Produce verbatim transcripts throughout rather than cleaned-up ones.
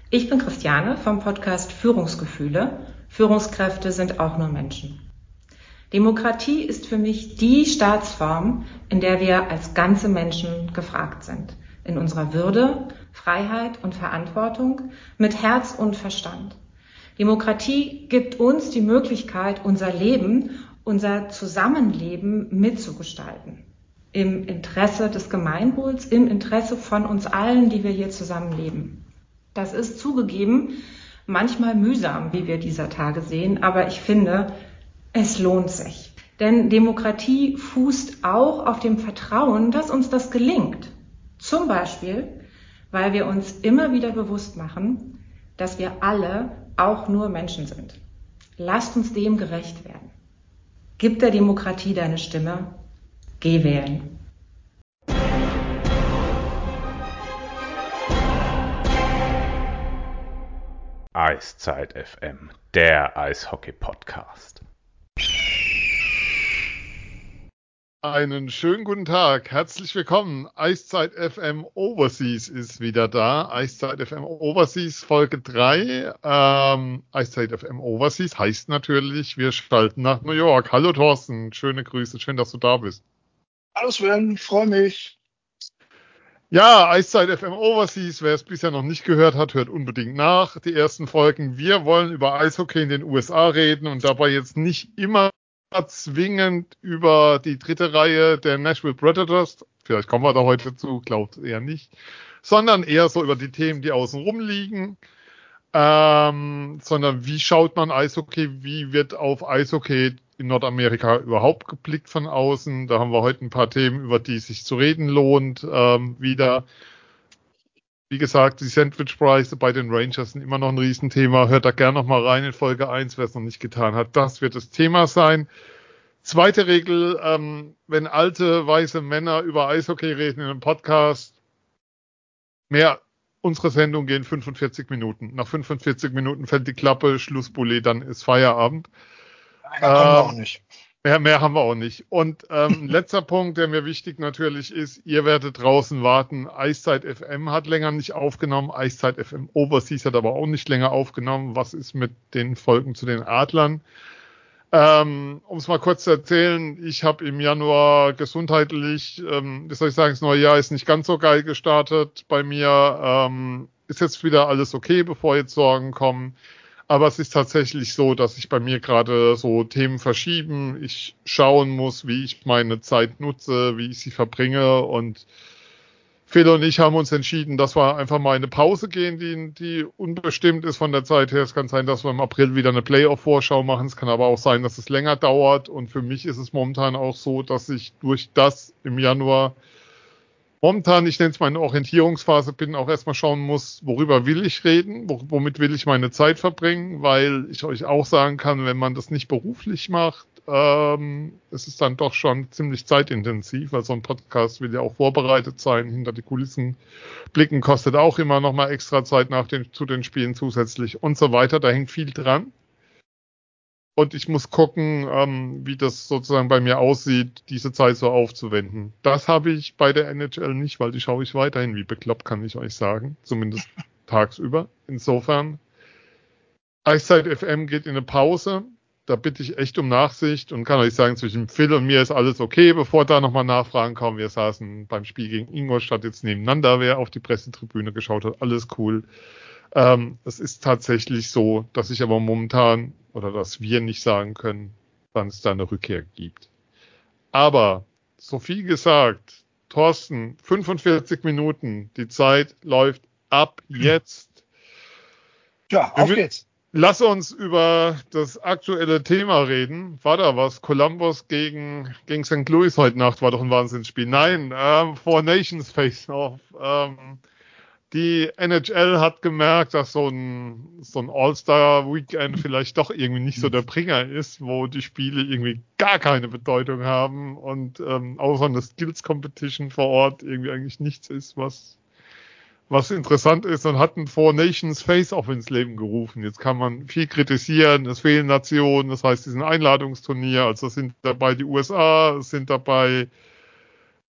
Ich bin Christiane vom Podcast Führungsgefühle. Führungskräfte sind auch nur Menschen. Demokratie ist für mich die Staatsform, in der wir als ganze Menschen gefragt sind. In unserer Würde, Freiheit und Verantwortung, mit Herz und Verstand. Demokratie gibt uns die Möglichkeit, unser Leben, unser Zusammenleben mitzugestalten. Im Interesse des Gemeinwohls, im Interesse von uns allen, die wir hier zusammenleben. Das ist zugegeben manchmal mühsam, wie wir dieser Tage sehen, aber ich finde, es lohnt sich. Denn Demokratie fußt auch auf dem Vertrauen, dass uns das gelingt. Zum Beispiel, weil wir uns immer wieder bewusst machen, dass wir alle auch nur Menschen sind. Lasst uns dem gerecht werden. Gib der Demokratie deine Stimme. Geh wählen. Eiszeit F M, der Eishockey-Podcast. Einen schönen guten Tag, herzlich willkommen. Eiszeit F M Overseas ist wieder da. Eiszeit F M Overseas Folge drei. Ähm, Eiszeit F M Overseas heißt natürlich, wir schalten nach New York. Hallo Thorsten, schöne Grüße, schön, dass du da bist. Hallo Sven, freue mich. Ja, Eiszeit F M Overseas, wer es bisher noch nicht gehört hat, hört unbedingt nach. Die ersten Folgen. Wir wollen über Eishockey in den U S A reden und dabei jetzt nicht immer zwingend über die dritte Reihe der Nashville Predators, vielleicht kommen wir da heute zu, glaubt eher nicht, sondern eher so über die Themen, die außen rum liegen, ähm, sondern wie schaut man Eishockey, wie wird auf Eishockey in Nordamerika überhaupt geblickt von außen. Da haben wir heute ein paar Themen, über die es sich zu reden lohnt, ähm, wieder. Wie gesagt, die Sandwich-Preise bei den Rangers sind immer noch ein Riesenthema. Hört da gerne noch mal rein in Folge eins, wer es noch nicht getan hat. Das wird das Thema sein. Zweite Regel, ähm, wenn alte, weiße Männer über Eishockey reden in einem Podcast, mehr, unsere Sendung gehen fünfundvierzig Minuten. Nach fünfundvierzig Minuten fällt die Klappe, Schlussbully, dann ist Feierabend. Nein, da kommen wir auch Ähm, nicht. Mehr, mehr haben wir auch nicht. Und ähm, letzter Punkt, der mir wichtig natürlich ist, ihr werdet draußen warten. Eiszeit F M hat länger nicht aufgenommen. Eiszeit F M Overseas hat aber auch nicht länger aufgenommen. Was ist mit den Folgen zu den Adlern? Ähm, um es mal kurz zu erzählen, ich habe im Januar gesundheitlich, ähm, wie soll ich sagen, das neue Jahr ist nicht ganz so geil gestartet bei mir. Ähm, ist jetzt wieder alles okay, bevor jetzt Sorgen kommen. Aber es ist tatsächlich so, dass sich bei mir gerade so Themen verschieben. Ich schauen muss, wie ich meine Zeit nutze, wie ich sie verbringe. Und Phil und ich haben uns entschieden, dass wir einfach mal in eine Pause gehen, die, die unbestimmt ist von der Zeit her. Es kann sein, dass wir im April wieder eine Playoff-Vorschau machen. Es kann aber auch sein, dass es länger dauert. Und für mich ist es momentan auch so, dass ich durch das im Januar momentan, ich nenne es meine Orientierungsphase, bin, auch erstmal schauen muss, worüber will ich reden, womit will ich meine Zeit verbringen, weil ich euch auch sagen kann, wenn man das nicht beruflich macht, ähm, es ist dann doch schon ziemlich zeitintensiv, weil so ein Podcast will ja auch vorbereitet sein, hinter die Kulissen blicken kostet auch immer nochmal extra Zeit nach den, zu den Spielen zusätzlich und so weiter, da hängt viel dran. Und ich muss gucken, ähm, wie das sozusagen bei mir aussieht, diese Zeit so aufzuwenden. Das habe ich bei der N H L nicht, weil die schaue ich weiterhin wie bekloppt, kann ich euch sagen. Zumindest tagsüber. Insofern, Eiszeit F M geht in eine Pause. Da bitte ich echt um Nachsicht und kann euch sagen, zwischen Phil und mir ist alles okay. Bevor da nochmal Nachfragen kommen, wir saßen beim Spiel gegen Ingolstadt jetzt nebeneinander, wer auf die Pressetribüne geschaut hat, alles cool. Ähm, es ist tatsächlich so, dass ich aber momentan oder dass wir nicht sagen können, wann es da eine Rückkehr gibt. Aber, so viel gesagt, Thorsten, fünfundvierzig Minuten, die Zeit läuft ab jetzt. Ja, auf geht's. Lass uns über das aktuelle Thema reden. War da was? Columbus gegen, gegen Sankt Louis heute Nacht war doch ein Wahnsinnsspiel. Nein, ähm, Four Nations Face-Off. Ähm, Die N H L hat gemerkt, dass so ein, so ein All-Star-Weekend vielleicht doch irgendwie nicht so der Bringer ist, wo die Spiele irgendwie gar keine Bedeutung haben und ähm, außer eine Skills-Competition vor Ort irgendwie eigentlich nichts ist, was, was interessant ist, und hat ein Four Nations Face-Off ins Leben gerufen. Jetzt kann man viel kritisieren, es fehlen Nationen, das heißt, diesen Einladungsturnier, also es sind dabei die U S A, es sind dabei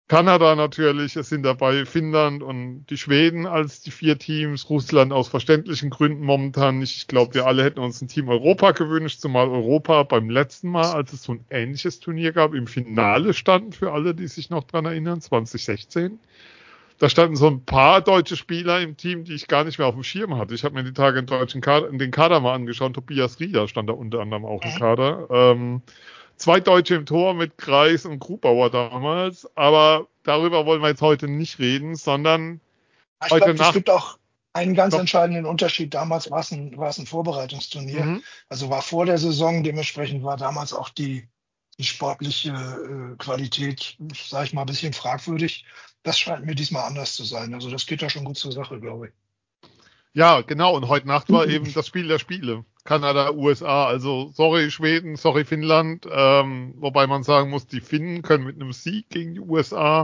Kanada natürlich, es sind dabei Finnland und die Schweden als die vier Teams, Russland aus verständlichen Gründen momentan nicht. Ich glaube, wir alle hätten uns ein Team Europa gewünscht, zumal Europa beim letzten Mal, als es so ein ähnliches Turnier gab, im Finale stand, für alle, die sich noch dran erinnern, zwanzig sechzehn. Da standen so ein paar deutsche Spieler im Team, die ich gar nicht mehr auf dem Schirm hatte. Ich habe mir die Tage den deutschen Kader, den Kader mal angeschaut. Tobias Rieder stand da unter anderem auch im Kader. Ähm, Zwei Deutsche im Tor mit Kreis und Grubauer damals, aber darüber wollen wir jetzt heute nicht reden, sondern Ich heute glaube, es Nacht. gibt auch einen ganz Doch. entscheidenden Unterschied. Damals war es ein, war es ein Vorbereitungsturnier, Mhm. also war vor der Saison, dementsprechend war damals auch die, die sportliche äh, Qualität, sage ich mal, ein bisschen fragwürdig. Das scheint mir diesmal anders zu sein. Also das geht da schon gut zur Sache, glaube ich. Ja, genau. Und heute Nacht war eben das Spiel der Spiele. Kanada, U S A. Also sorry Schweden, sorry Finnland. Ähm, wobei man sagen muss, die Finnen können mit einem Sieg gegen die U S A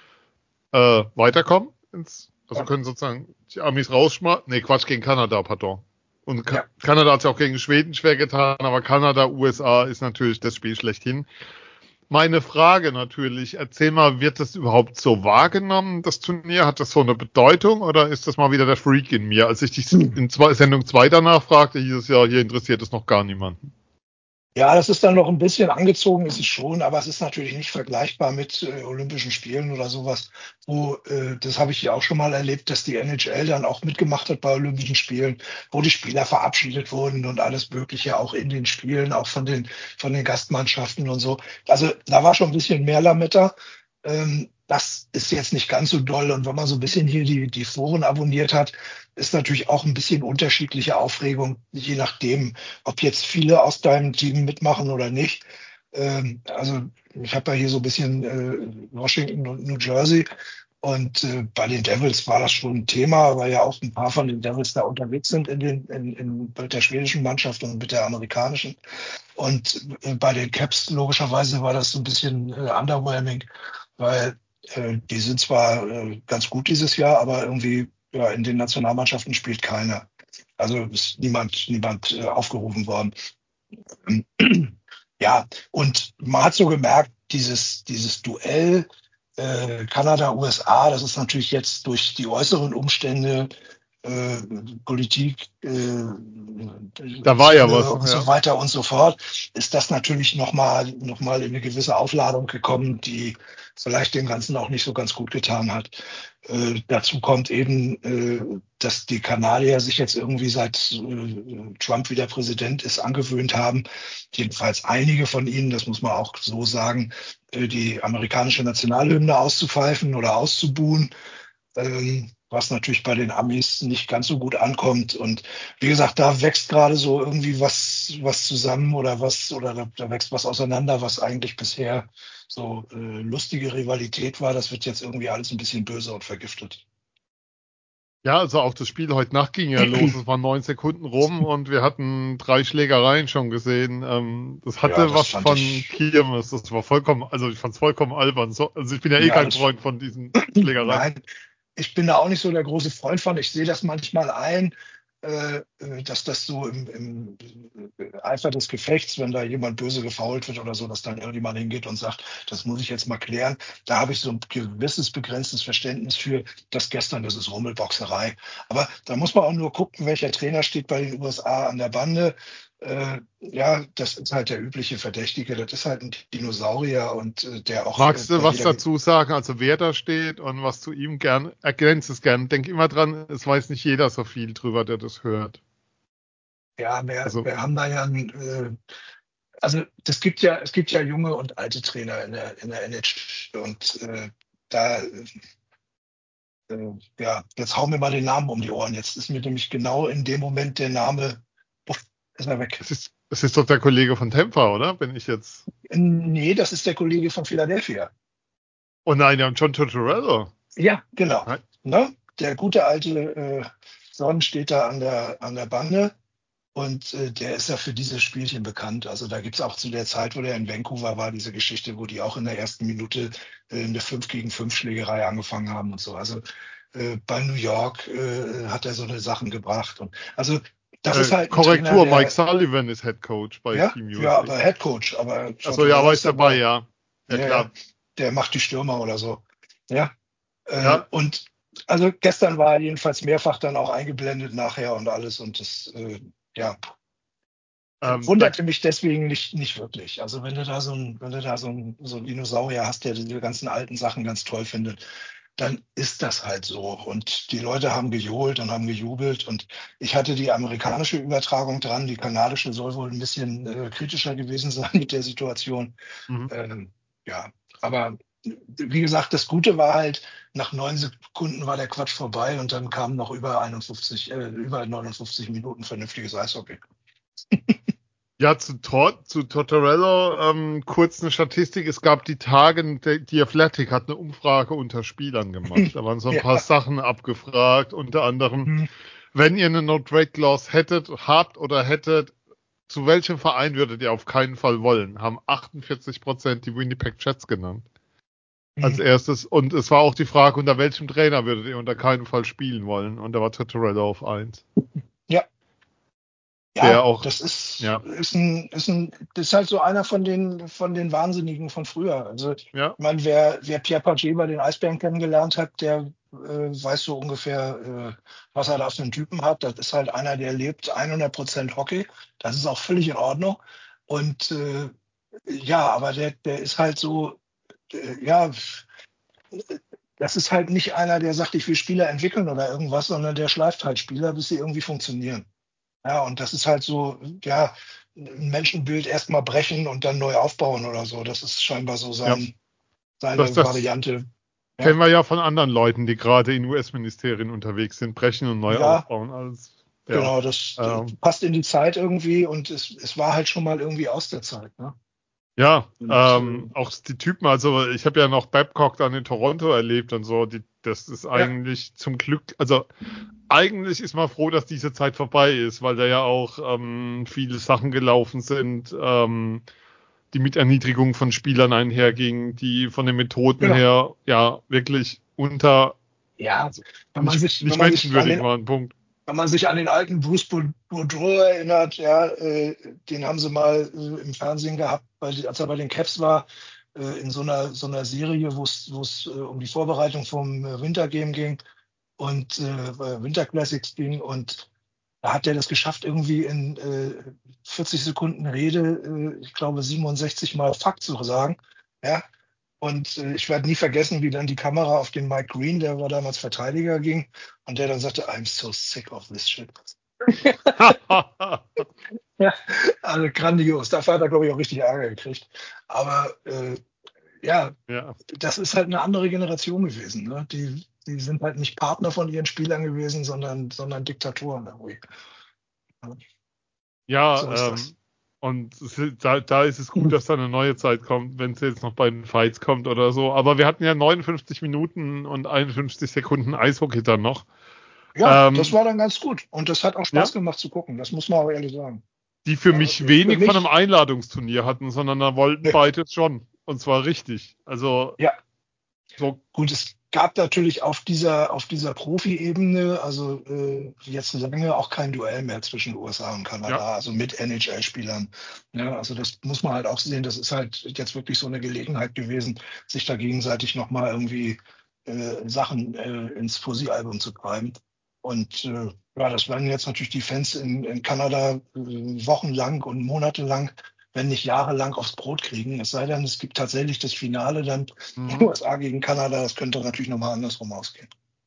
äh, weiterkommen. Ins, also Ja. können sozusagen die Amis rausschmeißen. Nee, Quatsch, gegen Kanada, pardon. Und Ka- Ja. Kanada hat es auch gegen Schweden schwer getan, aber Kanada, U S A ist natürlich das Spiel schlechthin. Meine Frage natürlich, erzähl mal, wird das überhaupt so wahrgenommen, das Turnier? Hat das so eine Bedeutung oder ist das mal wieder der Freak in mir? Als ich dich in zwei, Sendung zwei danach fragte, hieß es ja, hier interessiert es noch gar niemanden. Ja, das ist dann noch ein bisschen angezogen, ist es schon, aber es ist natürlich nicht vergleichbar mit äh, Olympischen Spielen oder sowas, wo, äh, das habe ich ja auch schon mal erlebt, dass die N H L dann auch mitgemacht hat bei Olympischen Spielen, wo die Spieler verabschiedet wurden und alles Mögliche, auch in den Spielen, auch von den, von den Gastmannschaften und so. Also da war schon ein bisschen mehr Lametta. Ähm, das ist jetzt nicht ganz so doll. Und wenn man so ein bisschen hier die, die Foren abonniert hat, ist natürlich auch ein bisschen unterschiedliche Aufregung, je nachdem, ob jetzt viele aus deinem Team mitmachen oder nicht. Ähm, also ich habe ja hier so ein bisschen äh, Washington und New Jersey und äh, bei den Devils war das schon ein Thema, weil ja auch ein paar von den Devils da unterwegs sind in den, in, in, mit der schwedischen Mannschaft und mit der amerikanischen. Und äh, bei den Caps logischerweise war das so ein bisschen äh, underwhelming, weil äh, die sind zwar äh, ganz gut dieses Jahr, aber irgendwie ja, in den Nationalmannschaften spielt keiner. Also ist niemand, niemand äh, aufgerufen worden. Ja, und man hat so gemerkt, dieses, dieses Duell äh, Kanada-U S A, das ist natürlich jetzt durch die äußeren Umstände, äh, Politik, äh, Da war ja Zölle was, und so ja. weiter und so fort, ist das natürlich nochmal noch mal in eine gewisse Aufladung gekommen, die vielleicht dem Ganzen auch nicht so ganz gut getan hat. Äh, dazu kommt eben, äh, dass die Kanadier sich jetzt irgendwie seit äh, Trump wieder Präsident ist, angewöhnt haben, jedenfalls einige von ihnen, das muss man auch so sagen, äh, die amerikanische Nationalhymne auszupfeifen oder auszubuhen, ähm, was natürlich bei den Amis nicht ganz so gut ankommt. Und wie gesagt, da wächst gerade so irgendwie was, was zusammen oder was, oder da, da wächst was auseinander, was eigentlich bisher so äh, lustige Rivalität war. Das wird jetzt irgendwie alles ein bisschen böse und vergiftet. Ja, also auch das Spiel heute Nacht ging ja los. Es waren neun Sekunden rum und wir hatten drei Schlägereien schon gesehen. Ähm, das Ja, hatte das was fand von ich, Kirmes. Das war vollkommen, also ich fand es vollkommen albern. So, also ich bin ja eh ja, kein das, Freund von diesen Schlägereien. nein, ich bin da auch nicht so der große Freund von. Ich sehe das manchmal ein, äh, äh, dass das so im, im äh, Eifer des Gefechts, wenn da jemand böse gefoult wird oder so, dass dann irgendjemand hingeht und sagt, das muss ich jetzt mal klären. Da habe ich so ein gewisses begrenztes Verständnis für. Das gestern, das ist Rummelboxerei. Aber da muss man auch nur gucken, welcher Trainer steht bei den U S A an der Bande. Äh, ja, das ist halt der übliche Verdächtige. Das ist halt ein Dinosaurier und äh, der auch äh, Magst du bei was jeder. dazu sagen, also wer da steht und was zu ihm gern, ergänzt es gern. Denk immer dran, es weiß nicht jeder so viel drüber, der das hört. Ja, wir, Also, wir haben da ja, ein, äh, also das gibt ja, es gibt ja junge und alte Trainer in der, in der N H L und äh, da, äh, ja, jetzt hauen wir mal den Namen um die Ohren. Jetzt ist mir nämlich genau in dem Moment der Name, puff, ist er weg. es ist, es ist doch der Kollege von Tampa, oder? Bin ich jetzt. Äh, Nee, das ist der Kollege von Philadelphia. Oh nein, ja, John Tortorella. Ja, genau. Nein. Ne? Der gute alte äh, Son steht da an der, an der Bande. Und äh, der ist ja für diese Spielchen bekannt. Also da gibt's auch zu der Zeit, wo der in Vancouver war, diese Geschichte, wo die auch in der ersten Minute äh, eine fünf gegen fünf Schlägerei angefangen haben und so. Also äh, bei New York äh, hat er so eine Sachen gebracht. Und also das ist Äh, halt ein Trainer, Korrektur, Mike der, Sullivan ist Head Coach bei ja, Team ja, U S A. aber Head Coach, aber Achso, ja, Tortorella war ich ist dabei, dabei. ja. Ja, Ja, ja, klar. der macht die Stürmer oder so. Ja. Äh, Ja. Und also gestern war er jedenfalls mehrfach dann auch eingeblendet nachher und alles und das, äh, ja, Ähm, da, wunderte mich deswegen nicht, nicht wirklich. Also wenn du da so ein, wenn du da so ein, so ein Dinosaurier hast, der diese ganzen alten Sachen ganz toll findet, dann ist das halt so. Und die Leute haben gejohlt und haben gejubelt. Und ich hatte die amerikanische Übertragung dran. Die kanadische soll wohl ein bisschen äh, kritischer gewesen sein mit der Situation. mhm. Ähm, ja, aber wie gesagt, das Gute war halt, nach neun Sekunden war der Quatsch vorbei und dann kamen noch über einundfünfzig, äh, über neunundfünfzig Minuten vernünftiges Eishockey. Ja, zu, Tor, zu Tortorella ähm, kurz eine Statistik. Es gab die Tage, die, die Athletic hat eine Umfrage unter Spielern gemacht. Da waren so ein Ja. paar Sachen abgefragt, unter anderem, Hm. wenn ihr eine No-Trade-Clause hättet, habt oder hättet, zu welchem Verein würdet ihr auf keinen Fall wollen? Haben achtundvierzig Prozent die Winnipeg Jets genannt. Als Hm. erstes. Und es war auch die Frage, unter welchem Trainer würdet ihr unter keinen Fall spielen wollen? Und da war Tortorella auf eins. Ja. Der Ja, auch, das ist, ja, ist ein, ist ein, das ist halt so einer von den, von den Wahnsinnigen von früher. Also, ich ja, meine, wer, wer Pierre Paget bei den Eisbären kennengelernt hat, der äh, weiß so ungefähr, äh, was er da für einen Typen hat. Das ist halt einer, der lebt hundert Prozent Hockey. Das ist auch völlig in Ordnung. Und äh, ja, aber der, der ist halt so, äh, ja, das ist halt nicht einer, der sagt, ich will Spieler entwickeln oder irgendwas, sondern der schleift halt Spieler, bis sie irgendwie funktionieren. Ja, und das ist halt so, ja, ein Menschenbild erstmal brechen und dann neu aufbauen oder so. Das ist scheinbar so ja. sein, Das, seine das Variante. Ja, kennen wir ja von anderen Leuten, die gerade in U S-Ministerien unterwegs sind, brechen und neu ja, aufbauen. Alles, ja. genau, das, das Ähm, passt in die Zeit irgendwie und es, es war halt schon mal irgendwie aus der Zeit. Ne? ja, Und äh, ähm, auch die Typen, also ich habe ja noch Babcock dann in Toronto erlebt und so, die, das ist ja, eigentlich zum Glück, also eigentlich ist man froh, dass diese Zeit vorbei ist, weil da ja auch ähm, viele Sachen gelaufen sind, ähm, die mit Erniedrigung von Spielern einhergingen, die von den Methoden genau. her ja wirklich unter, Ja, also wenn man nicht, sich, wenn nicht man sich an menschenwürdig den waren, Punkt. Wenn man sich an den alten Bruce Boudreau erinnert, ja, äh, den haben sie mal äh, im Fernsehen gehabt, weil, als er bei den Caps war, äh, in so einer, so einer Serie, wo es wo es äh, um die Vorbereitung vom äh, Wintergame ging und äh, Winter Classics ging. Und da hat er das geschafft, irgendwie in äh, vierzig Sekunden Rede, äh, ich glaube, siebenundsechzig Mal Fakt zu sagen. Ja, und äh, ich werde nie vergessen, wie dann die Kamera auf den Mike Green, der war damals Verteidiger, ging und der dann sagte, I'm so sick of this shit. Ja, also grandios. Dafür hat er, glaube ich, auch richtig Ärger gekriegt. Aber äh, ja, Ja. das ist halt eine andere Generation gewesen. Ne? Die, die sind halt nicht Partner von ihren Spielern gewesen, sondern, sondern Diktatoren irgendwie. Ja, so ist Ja, das. ähm, und es ist- da, da ist es gut, dass da eine neue Zeit kommt, wenn es jetzt noch bei den Fights kommt oder so. Aber wir hatten ja neunundfünfzig Minuten und einundfünfzig Sekunden Eishockey dann noch. Ja, das Ähm, war dann ganz gut. Und das hat auch ja, Spaß gemacht zu gucken. Das muss man auch ehrlich sagen. die für Ja, mich für wenig von einem mich, Einladungsturnier hatten, sondern da wollten ne, beide schon. Und zwar richtig. Also ja, so, gut, es gab natürlich auf dieser, auf dieser Profi-Ebene, also äh, jetzt lange auch kein Duell mehr zwischen U S A und ja. Kanada, also mit N H L-Spielern. Ja, also das muss man halt auch sehen, das ist halt jetzt wirklich so eine Gelegenheit gewesen, sich da gegenseitig nochmal irgendwie äh, Sachen äh, ins Poesiealbum zu treiben. Und äh, ja, das werden jetzt natürlich die Fans in, in Kanada äh, wochenlang und monatelang, wenn nicht jahrelang aufs Brot kriegen. Es sei denn, es gibt tatsächlich das Finale dann Mhm. U S A gegen Kanada, das könnte natürlich nochmal andersrum ausgehen.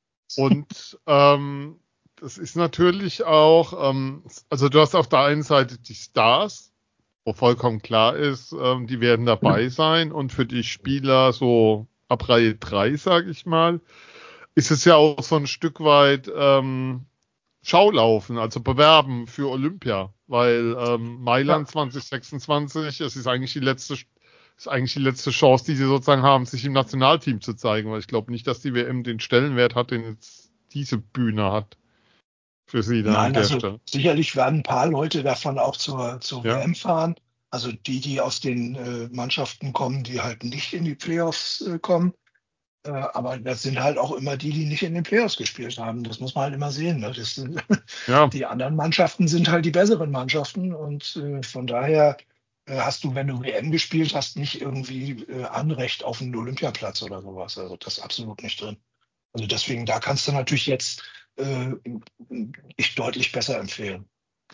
Und ähm, das ist natürlich auch, ähm, also du hast auf der einen Seite die Stars, wo vollkommen klar ist, ähm, die werden dabei sein. Und für die Spieler so ab Reihe drei, sage ich mal, ist es ja auch so ein Stück weit ähm, Schaulaufen, also bewerben für Olympia. Weil ähm, Ja, Mailand zwanzig sechsundzwanzig, es ist eigentlich die letzte, ist eigentlich die letzte Chance, die sie sozusagen haben, sich im Nationalteam zu zeigen. Weil ich glaube nicht, dass die W M den Stellenwert hat, den jetzt diese Bühne hat für sie dann an nein, der also Stelle. sicherlich werden ein paar Leute davon auch zur, zur Ja. W M fahren. Also die, die aus den äh, Mannschaften kommen, die halt nicht in die Playoffs äh, kommen. Äh, aber das sind halt auch immer die, die nicht in den Playoffs gespielt haben. Das muss man halt immer sehen. Ne? Das sind, Ja, die anderen Mannschaften sind halt die besseren Mannschaften und äh, von daher äh, hast du, wenn du W M gespielt hast, nicht irgendwie äh, Anrecht auf einen Olympiaplatz oder sowas. Also das ist absolut nicht drin. Also deswegen, da kannst du natürlich jetzt äh, ich deutlich besser empfehlen.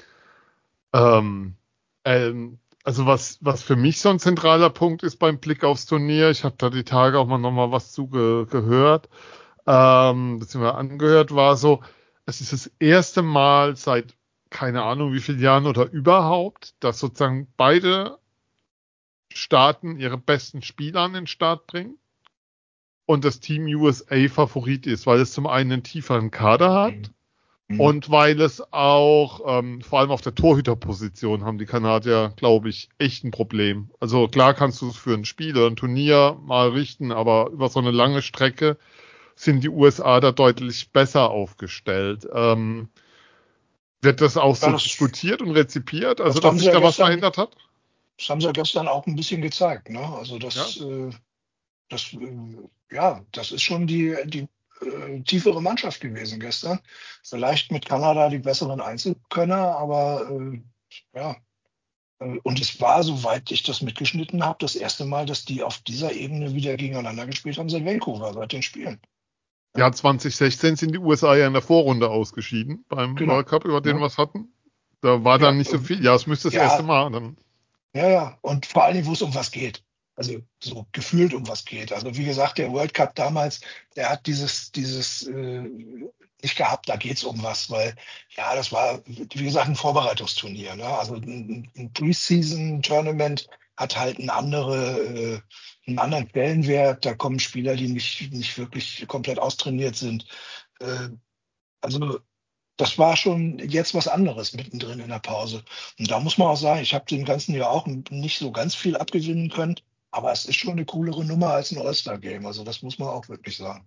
Ähm, ähm, also was, was für mich so ein zentraler Punkt ist beim Blick aufs Turnier, ich habe da die Tage auch mal noch mal was zu ge gehört, ähm, beziehungsweise angehört, war so, es ist das erste Mal seit keine Ahnung wie vielen Jahren oder überhaupt, dass sozusagen beide Staaten ihre besten Spieler an den Start bringen und das Team U S A Favorit ist, weil es zum einen einen tieferen Kader hat. Mhm. Und weil es auch, ähm, vor allem auf der Torhüterposition haben die Kanadier, glaube ich, echt ein Problem. Also klar kannst du es für ein Spiel oder ein Turnier mal richten, aber über so eine lange Strecke sind die U S A da deutlich besser aufgestellt. Ähm, wird das auch Ja, so das, diskutiert und rezipiert? Also, das dass haben sie sich ja da was gestern, verändert hat? das haben sie ja gestern auch ein bisschen gezeigt, ne? Also Ja? das, äh, das, äh, ja, das ist schon die, die äh, tiefere Mannschaft gewesen gestern. Vielleicht mit Kanada die besseren Einzelkönner, aber äh, ja. Äh, Und es war, soweit ich das mitgeschnitten habe, das erste Mal, dass die auf dieser Ebene wieder gegeneinander gespielt haben seit Vancouver, seit den Spielen. Ja, Ja, zwanzig sechzehn sind die U S A ja in der Vorrunde ausgeschieden beim genau. World Cup, über den Ne? wir es hatten. Da war dann Ja, nicht so äh, viel. Ja, es müsste das erste ja, Mal dann. ja, ja. Und vor allen Dingen, wo es um was geht. Also so gefühlt um was geht. Also wie gesagt, der World Cup damals, der hat dieses, dieses äh, nicht gehabt, da geht's um was, weil ja, das war, wie gesagt, ein Vorbereitungsturnier. Ne? Also ein, ein Preseason-Tournament hat halt eine andere, äh, einen anderen Stellenwert. Da kommen Spieler, die nicht, nicht wirklich komplett austrainiert sind. Äh, also das war schon jetzt was anderes mittendrin in der Pause. Und da muss man auch sagen, ich habe dem ganzen Jahr auch nicht so ganz viel abgewinnen können, aber es ist schon eine coolere Nummer als ein All-Star-Game. Also das muss man auch wirklich sagen.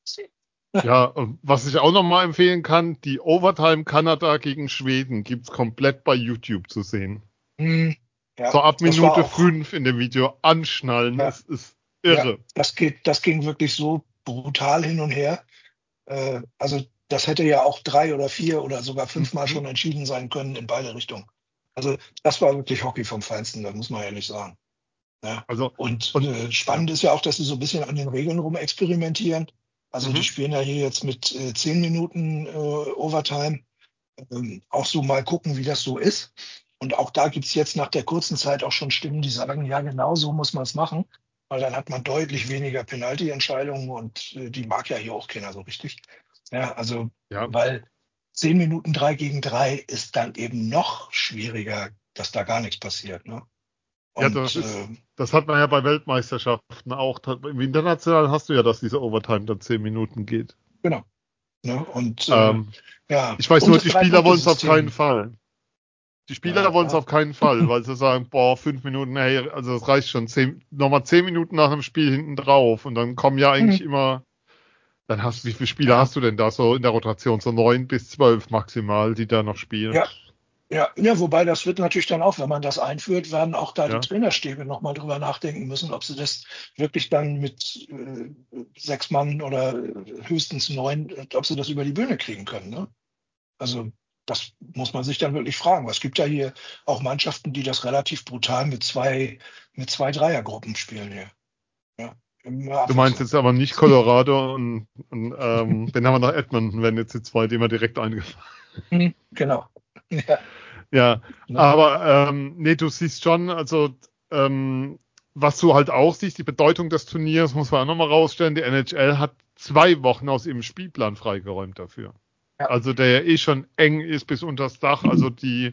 Ja, äh, was ich auch noch mal empfehlen kann, die Overtime Kanada gegen Schweden gibt's komplett bei YouTube zu sehen. Hm, ja, So ab das war Minute auch, fünf in dem Video anschnallen, ja, es ist ja, irre. das geht, das ging wirklich so brutal hin und her. Äh, also das hätte ja auch drei oder vier oder sogar fünfmal Mhm. schon entschieden sein können in beide Richtungen. Also das war wirklich Hockey vom Feinsten, das muss man ehrlich sagen. Ja. Also, Und und äh, ja. spannend ist ja auch, dass sie so ein bisschen an den Regeln rumexperimentieren. Also die Mhm. spielen ja hier jetzt mit äh, zehn Minuten äh, Overtime. Ähm, auch so mal gucken, wie das so ist. Und auch da gibt's jetzt nach der kurzen Zeit auch schon Stimmen, die sagen, ja, genau so muss man es machen. Weil dann hat man deutlich weniger Penalty-Entscheidungen und äh, die mag ja hier auch keiner so richtig. Ja, also, Ja, weil zehn Minuten drei gegen drei ist dann eben noch schwieriger, dass da gar nichts passiert. Ne? ja, das Und ist, äh, das hat man ja bei Weltmeisterschaften auch. Im Internationalen hast du ja, dass diese Overtime dann zehn Minuten geht. genau. Ne? Und äh, Ähm, ja, ich weiß und nur, das die Spieler wollen es auf keinen Drei-Punkte-System. Fall. Die Spieler Ja, wollen es ja. auf keinen Fall, weil sie sagen, boah, fünf Minuten, hey, also das reicht schon. Zehn, nochmal zehn Minuten nach dem Spiel hinten drauf. Und dann kommen ja Hm. eigentlich immer, dann hast du, wie viele Spieler Ja, hast du denn da so in der Rotation? So neun bis zwölf maximal, die da noch spielen. ja, ja, ja, wobei das wird natürlich dann auch, wenn man das einführt, werden auch da die Ja. Trainerstäbe nochmal drüber nachdenken müssen, ob sie das wirklich dann mit äh, sechs Mann oder äh, höchstens neun, äh, ob sie das über die Bühne kriegen können. Ne? Also das muss man sich dann wirklich fragen. Es gibt ja hier auch Mannschaften, die das relativ brutal mit zwei, mit zwei Dreiergruppen spielen hier. Ja, immer Du meinst Abwechslung. jetzt aber nicht Colorado und, und ähm, den haben wir nach Edmonton, wenn jetzt die zwei, die mir direkt eingefallen. Mhm, genau. Ja, Ja, ne? aber ähm, nee, du siehst schon, also ähm, was du halt auch siehst, die Bedeutung des Turniers, muss man auch nochmal rausstellen, die N H L hat zwei Wochen aus ihrem Spielplan freigeräumt dafür. Ja. Also der ja eh schon eng ist bis unters Dach, also die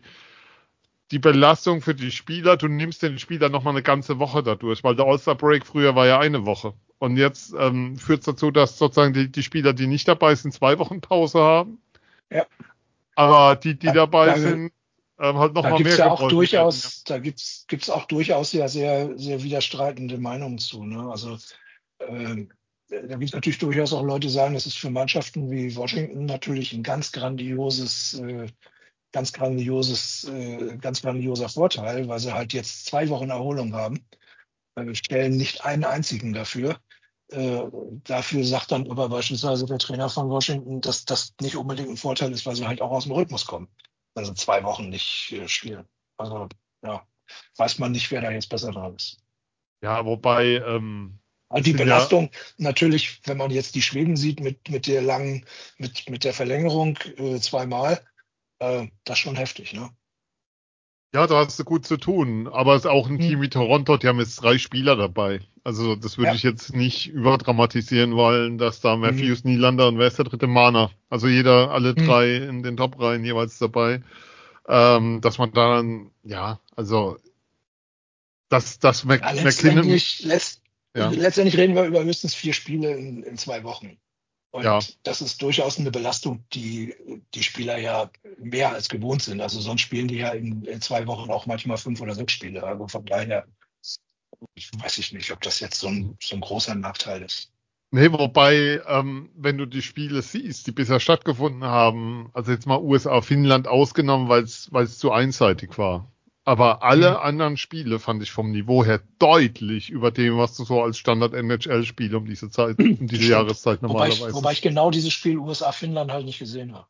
die Belastung für die Spieler, du nimmst den Spieler nochmal eine ganze Woche dadurch, weil der All-Star Break früher war ja eine Woche. Und jetzt ähm, führt es dazu, dass sozusagen die, die Spieler, die nicht dabei sind, zwei Wochen Pause haben. Ja. Aber die, die Da, dabei da, sind, ähm, halt Da nochmal gibt's mehr ja auch gebrauchen werden. Ja. durchaus, da gibt's gibt's auch durchaus ja sehr, sehr widerstreitende Meinungen zu. Ne? Also ähm, da gibt's natürlich durchaus auch Leute, die sagen, das ist für Mannschaften wie Washington natürlich ein ganz grandioses, äh, ganz grandioses, äh, ganz grandioser Vorteil, weil sie halt jetzt zwei Wochen Erholung haben, äh, stellen nicht einen einzigen dafür. Äh, dafür sagt dann aber beispielsweise der Trainer von Washington, dass das nicht unbedingt ein Vorteil ist, weil sie halt auch aus dem Rhythmus kommen, also zwei Wochen nicht äh, spielen. Also ja. weiß man nicht, wer da jetzt besser dran ist. Ja, wobei, ähm, Also es die sind ja, Belastung natürlich, wenn man jetzt die Schweden sieht mit, mit der langen, mit, mit der Verlängerung äh, zweimal, äh, das ist schon heftig, ne? ja, da hast du gut zu tun. Aber es ist auch ein Hm. Team wie Toronto, die haben jetzt drei Spieler dabei. Also das würde Ja. ich jetzt nicht überdramatisieren wollen, dass da Hm. Matthews, Nylander und wer ist der dritte Mana? Also jeder, alle Hm. drei in den Top-Reihen jeweils dabei. Ähm, dass man dann, ja, also dass, dass Mc, Ja, McKinnon, letztendlich, letzt, ja, letztendlich reden wir über höchstens vier Spiele in, in zwei Wochen. ja, Und das ist durchaus eine Belastung, die die Spieler ja mehr als gewohnt sind. Also sonst spielen die ja in, in zwei Wochen auch manchmal fünf oder sechs Spiele. Also von daher weiß ich nicht, ob das jetzt so ein, so ein großer Nachteil ist. nee, wobei, ähm, wenn du die Spiele siehst, die bisher stattgefunden haben, also jetzt mal U S A, Finnland ausgenommen, weil es weil es zu einseitig war. Aber Hm. alle anderen Spiele fand ich vom Niveau her deutlich über dem, was du so als Standard-N H L-Spiel um diese Zeit, um Das diese stimmt. Jahreszeit Wobei ich, normalerweise. wobei ich genau dieses Spiel U S A-Finnland halt nicht gesehen habe.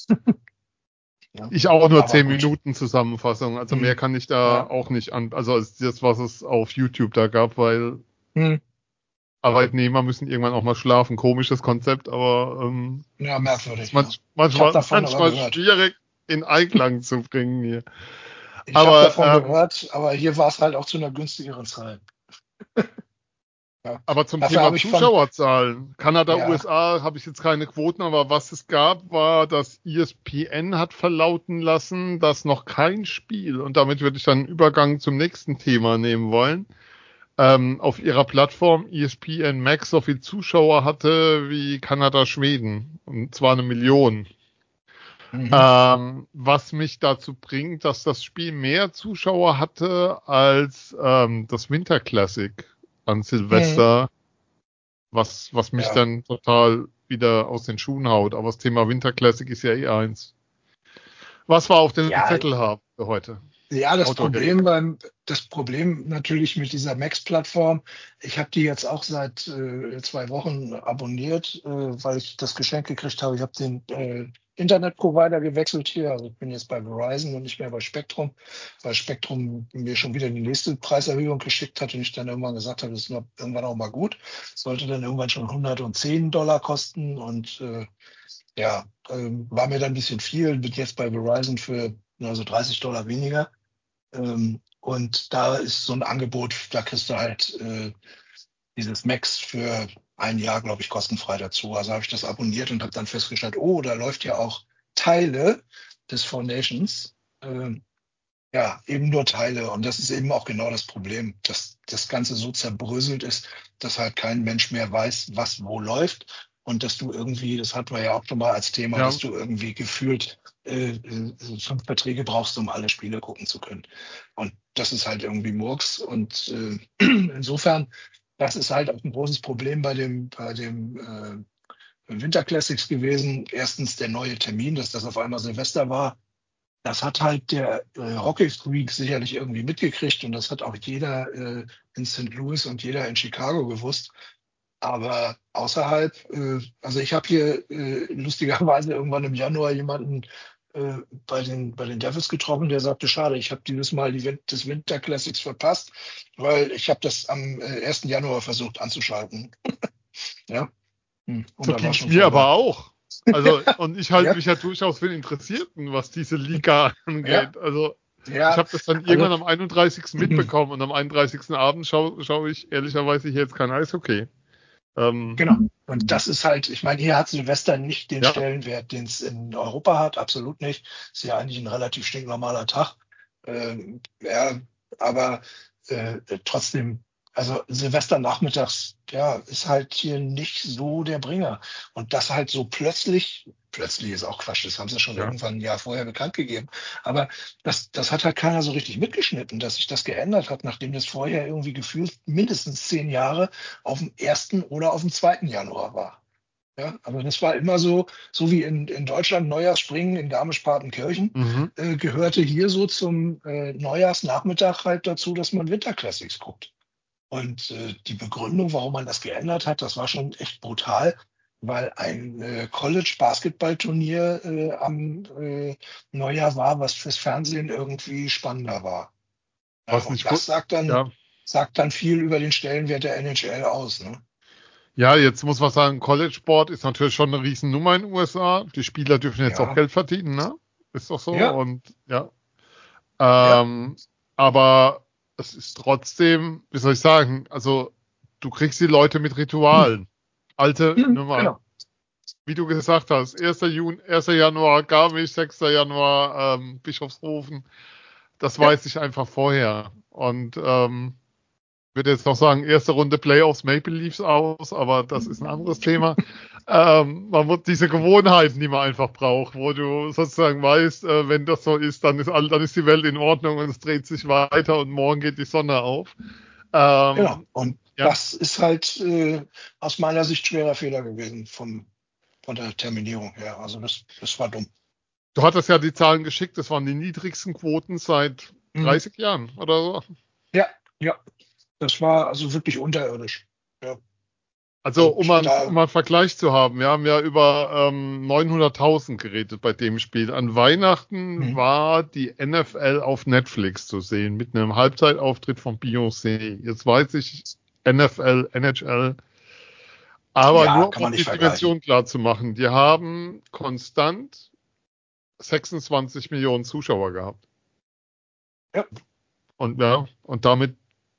Ja. Ich auch nur Aber zehn gut. Minuten Zusammenfassung, also mehr Hm. kann ich da Ja. auch nicht an, also als das, was es auf YouTube da gab, weil Hm. Arbeitnehmer müssen irgendwann auch mal schlafen. Komisches Konzept, aber ähm, Ja, ist merkwürdig, ja. manch, Ich habe manchmal, davon aber manchmal gehört. schwierig in Einklang zu bringen hier. Ich habe Aber, davon ähm, gehört, aber hier war es halt auch zu einer günstigeren Zeit. Ja. aber zum Dafür Thema habe ich von, Zuschauerzahlen. Kanada, ja, U S A habe ich jetzt keine Quoten, aber was es gab, war, dass E S P N hat verlauten lassen, dass noch kein Spiel, und damit würde ich dann einen Übergang zum nächsten Thema nehmen wollen, ähm, auf ihrer Plattform E S P N Max so viel Zuschauer hatte wie Kanada, Schweden. Und zwar eine Million. mhm. Ähm, was mich dazu bringt, dass das Spiel mehr Zuschauer hatte als ähm, das Winter Classic an Mhm. Silvester, was, was mich Ja, dann total wieder aus den Schuhen haut. Aber das Thema Winter Classic ist ja eh eins. Was war auf dem ja, Zettel haben für heute? ja, das Outdoor Problem Gaming. beim, das Problem natürlich mit dieser Max-Plattform, ich habe die jetzt auch seit äh, zwei Wochen abonniert, äh, weil ich das Geschenk gekriegt habe. Ich habe den äh, Internetprovider gewechselt hier. Also ich bin jetzt bei Verizon und nicht mehr bei Spectrum, weil Spectrum mir schon wieder die nächste Preiserhöhung geschickt hat und ich dann irgendwann gesagt habe, das ist noch irgendwann auch mal gut. Sollte dann irgendwann schon hundertzehn Dollar kosten und äh, ja, ähm, war mir dann ein bisschen viel. Bin jetzt bei Verizon für also dreißig Dollar weniger. Ähm, und da ist so ein Angebot, da kriegst du halt äh, dieses Max für ein Jahr, glaube ich, kostenfrei dazu. Also habe ich das abonniert und habe dann festgestellt, oh, da läuft ja auch Teile des Four Nations. Ähm, ja, eben nur Teile. Und das ist eben auch genau das Problem, dass das Ganze so zerbröselt ist, dass halt kein Mensch mehr weiß, was wo läuft. Und dass du irgendwie, das hatten wir ja auch schon mal als Thema, dass Ja, du irgendwie gefühlt äh, äh, fünf Verträge brauchst, um alle Spiele gucken zu können. Und das ist halt irgendwie Murks. Und äh, insofern, das ist halt auch ein großes Problem bei dem, bei dem äh, Winter Classics gewesen. Erstens der neue Termin, dass das auf einmal Silvester war. Das hat halt der äh, Hockey Freak sicherlich irgendwie mitgekriegt und das hat auch jeder äh, in Saint Louis und jeder in Chicago gewusst. Aber außerhalb, äh, also ich habe hier äh, lustigerweise irgendwann im Januar jemanden äh, bei den bei den Devils getroffen, der sagte, schade, ich habe dieses Mal die Win des Winter Classics verpasst, weil ich habe das am äh, ersten Januar versucht anzuschalten. Ja, hm. Und so da war ging's schon mir aber vorbei. auch. Also, und ich halte Ja, mich ja durchaus für einen Interessierten, was diese Liga ja, angeht. Also, ich ja. habe das dann Also irgendwann am einunddreißigsten mitbekommen und am einunddreißigsten Abend schaue schau ich ehrlicherweise hier jetzt kein Eishockey. Ähm, genau. Und das ist halt, ich meine, hier hat Silvester nicht den ja, Stellenwert, den es in Europa hat, absolut nicht. Ist ja eigentlich ein relativ stinknormaler Tag. Ähm, ja, aber äh, trotzdem, also Silvesternachmittags, ja, ist halt hier nicht so der Bringer. Und das halt so plötzlich, plötzlich ist auch Quatsch, das haben sie schon ja. irgendwann ein Jahr vorher bekannt gegeben. Aber das, das hat halt keiner so richtig mitgeschnitten, dass sich das geändert hat, nachdem das vorher irgendwie gefühlt mindestens zehn Jahre auf dem ersten oder auf dem zweiten Januar war. Ja, aber das war immer so, so wie in, in Deutschland Neujahrsspringen in Garmisch-Partenkirchen, Mhm. äh, gehörte hier so zum äh, Neujahrsnachmittag halt dazu, dass man Winterclassics guckt. Und äh, die Begründung, warum man das geändert hat, das war schon echt brutal, weil ein äh, College-Basketballturnier äh, am äh, Neujahr war, was fürs Fernsehen irgendwie spannender war. Ja, Was und nicht das sagt dann, ja. sagt dann viel über den Stellenwert der N H L aus. Ne? Ja, jetzt muss man sagen, College Sport ist natürlich schon eine Riesennummer in den U S A. Die Spieler dürfen jetzt auch Ja, Geld verdienen, ne? Ist doch so. ja, Und ja. ja. Ähm, aber es ist trotzdem, wie soll ich sagen, also du kriegst die Leute mit Hm. Ritualen. Alte Hm, Nummer, genau. wie du gesagt hast, erster Juni, erster Januar Garmisch, sechster Januar ähm, Bischofshofen. Das Ja, weiß ich einfach vorher. Und ähm, würde jetzt noch sagen, erste Runde Playoffs Maple Leafs aus, aber das ist ein anderes Thema. Ähm, man wird diese Gewohnheiten, die man einfach braucht, wo du sozusagen weißt, äh, wenn das so ist, dann ist all, dann ist die Welt in Ordnung und es dreht sich weiter und morgen geht die Sonne auf. genau. Ähm, Und ja, das ist halt äh, aus meiner Sicht schwerer Fehler gewesen vom, von der Terminierung her. Also das, das war dumm. du hattest ja die Zahlen geschickt, das waren die niedrigsten Quoten seit Mhm. dreißig Jahren oder so. Ja, ja. Das war also wirklich unterirdisch. Ja. Also Also um mal, um da, mal einen Vergleich zu haben, wir haben ja über ähm, neunhunderttausend geredet bei dem Spiel. An Weihnachten mhm. war die N F L auf Netflix zu sehen mit einem Halbzeitauftritt von Beyoncé. Jetzt weiß ich N F L, N H L, aber Ja, nur kann um man nicht die vergleichen. Dimension klar zu machen. Die haben konstant sechsundzwanzig Millionen Zuschauer gehabt. Ja. Und ja, und damit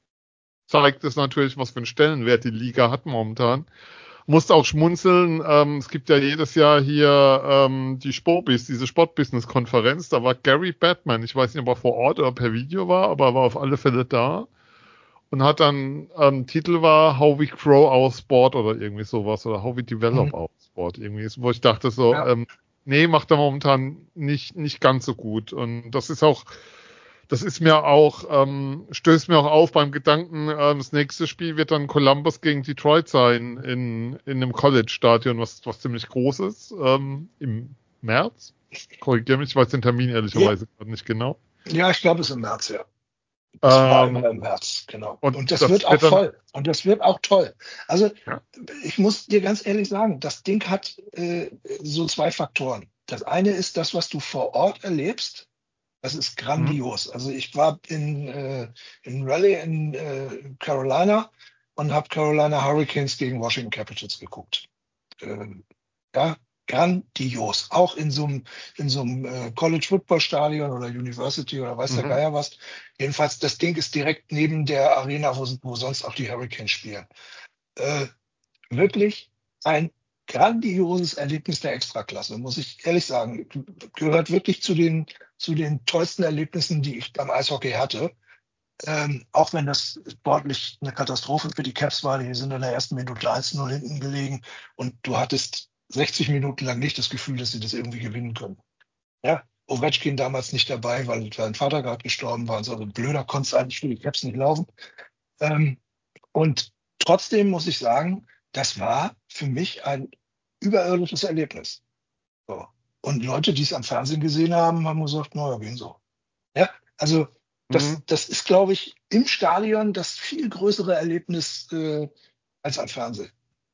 zeigt es natürlich, was für einen Stellenwert die Liga hat momentan. Musste auch schmunzeln. Ähm, es gibt ja jedes Jahr hier ähm, die Spobis, diese Sportbusiness-Konferenz. Da war Gary Batman. Ich weiß nicht, ob er vor Ort oder per Video war, aber er war auf alle Fälle da und hat dann, ähm, Titel war How We Grow Our Sport oder irgendwie sowas oder How We Develop Mhm. Our Sport irgendwie, wo ich dachte so, Ja. ähm, nee, macht er momentan nicht, nicht ganz so gut. Und das ist auch, das ist mir auch, ähm, stößt mir auch auf beim Gedanken, ähm, das nächste Spiel wird dann Columbus gegen Detroit sein in, in einem College-Stadion, was, was ziemlich groß ist, ähm, im März. Korrigiere mich, ich weiß den Termin Ja, ehrlicherweise gerade nicht genau. ja, ich glaube, es ist im März, ja. Es war immer Ähm, im März, genau. und Und das wird das auch wird dann, voll. Und das wird auch toll. Also ja, ich muss dir ganz ehrlich sagen, das Ding hat äh, so zwei Faktoren. Das eine ist das, was du vor Ort erlebst. Das ist hm, grandios. Also ich war in, äh, in Raleigh in äh, Carolina und habe Carolina Hurricanes gegen Washington Capitals geguckt. Ähm, ja, grandios. Auch in so einem, in so einem äh, College Football Stadion oder University oder weiß der mhm, Geier was. Jedenfalls, das Ding ist direkt neben der Arena, wo, wo sonst auch die Hurricanes spielen. Äh, wirklich ein grandioses Erlebnis der Extraklasse, muss ich ehrlich sagen. Gehört wirklich zu den, zu den tollsten Erlebnissen, die ich beim Eishockey hatte. Ähm, auch wenn das sportlich eine Katastrophe für die Caps war, die sind in der ersten Minute eins null hinten gelegen und du hattest sechzig Minuten lang nicht das Gefühl, dass sie das irgendwie gewinnen können. Ja, Ovechkin damals nicht dabei, weil sein Vater gerade gestorben war. Also blöder konnte es eigentlich für die Caps nicht laufen. Ähm, und trotzdem muss ich sagen, das war für mich ein überirdisches Erlebnis. So. Und Leute, die es am Fernsehen gesehen haben, haben gesagt, naja, gehen so. Ja, also mhm. das, das ist, glaube ich, im Stadion das viel größere Erlebnis äh, als am Fernsehen.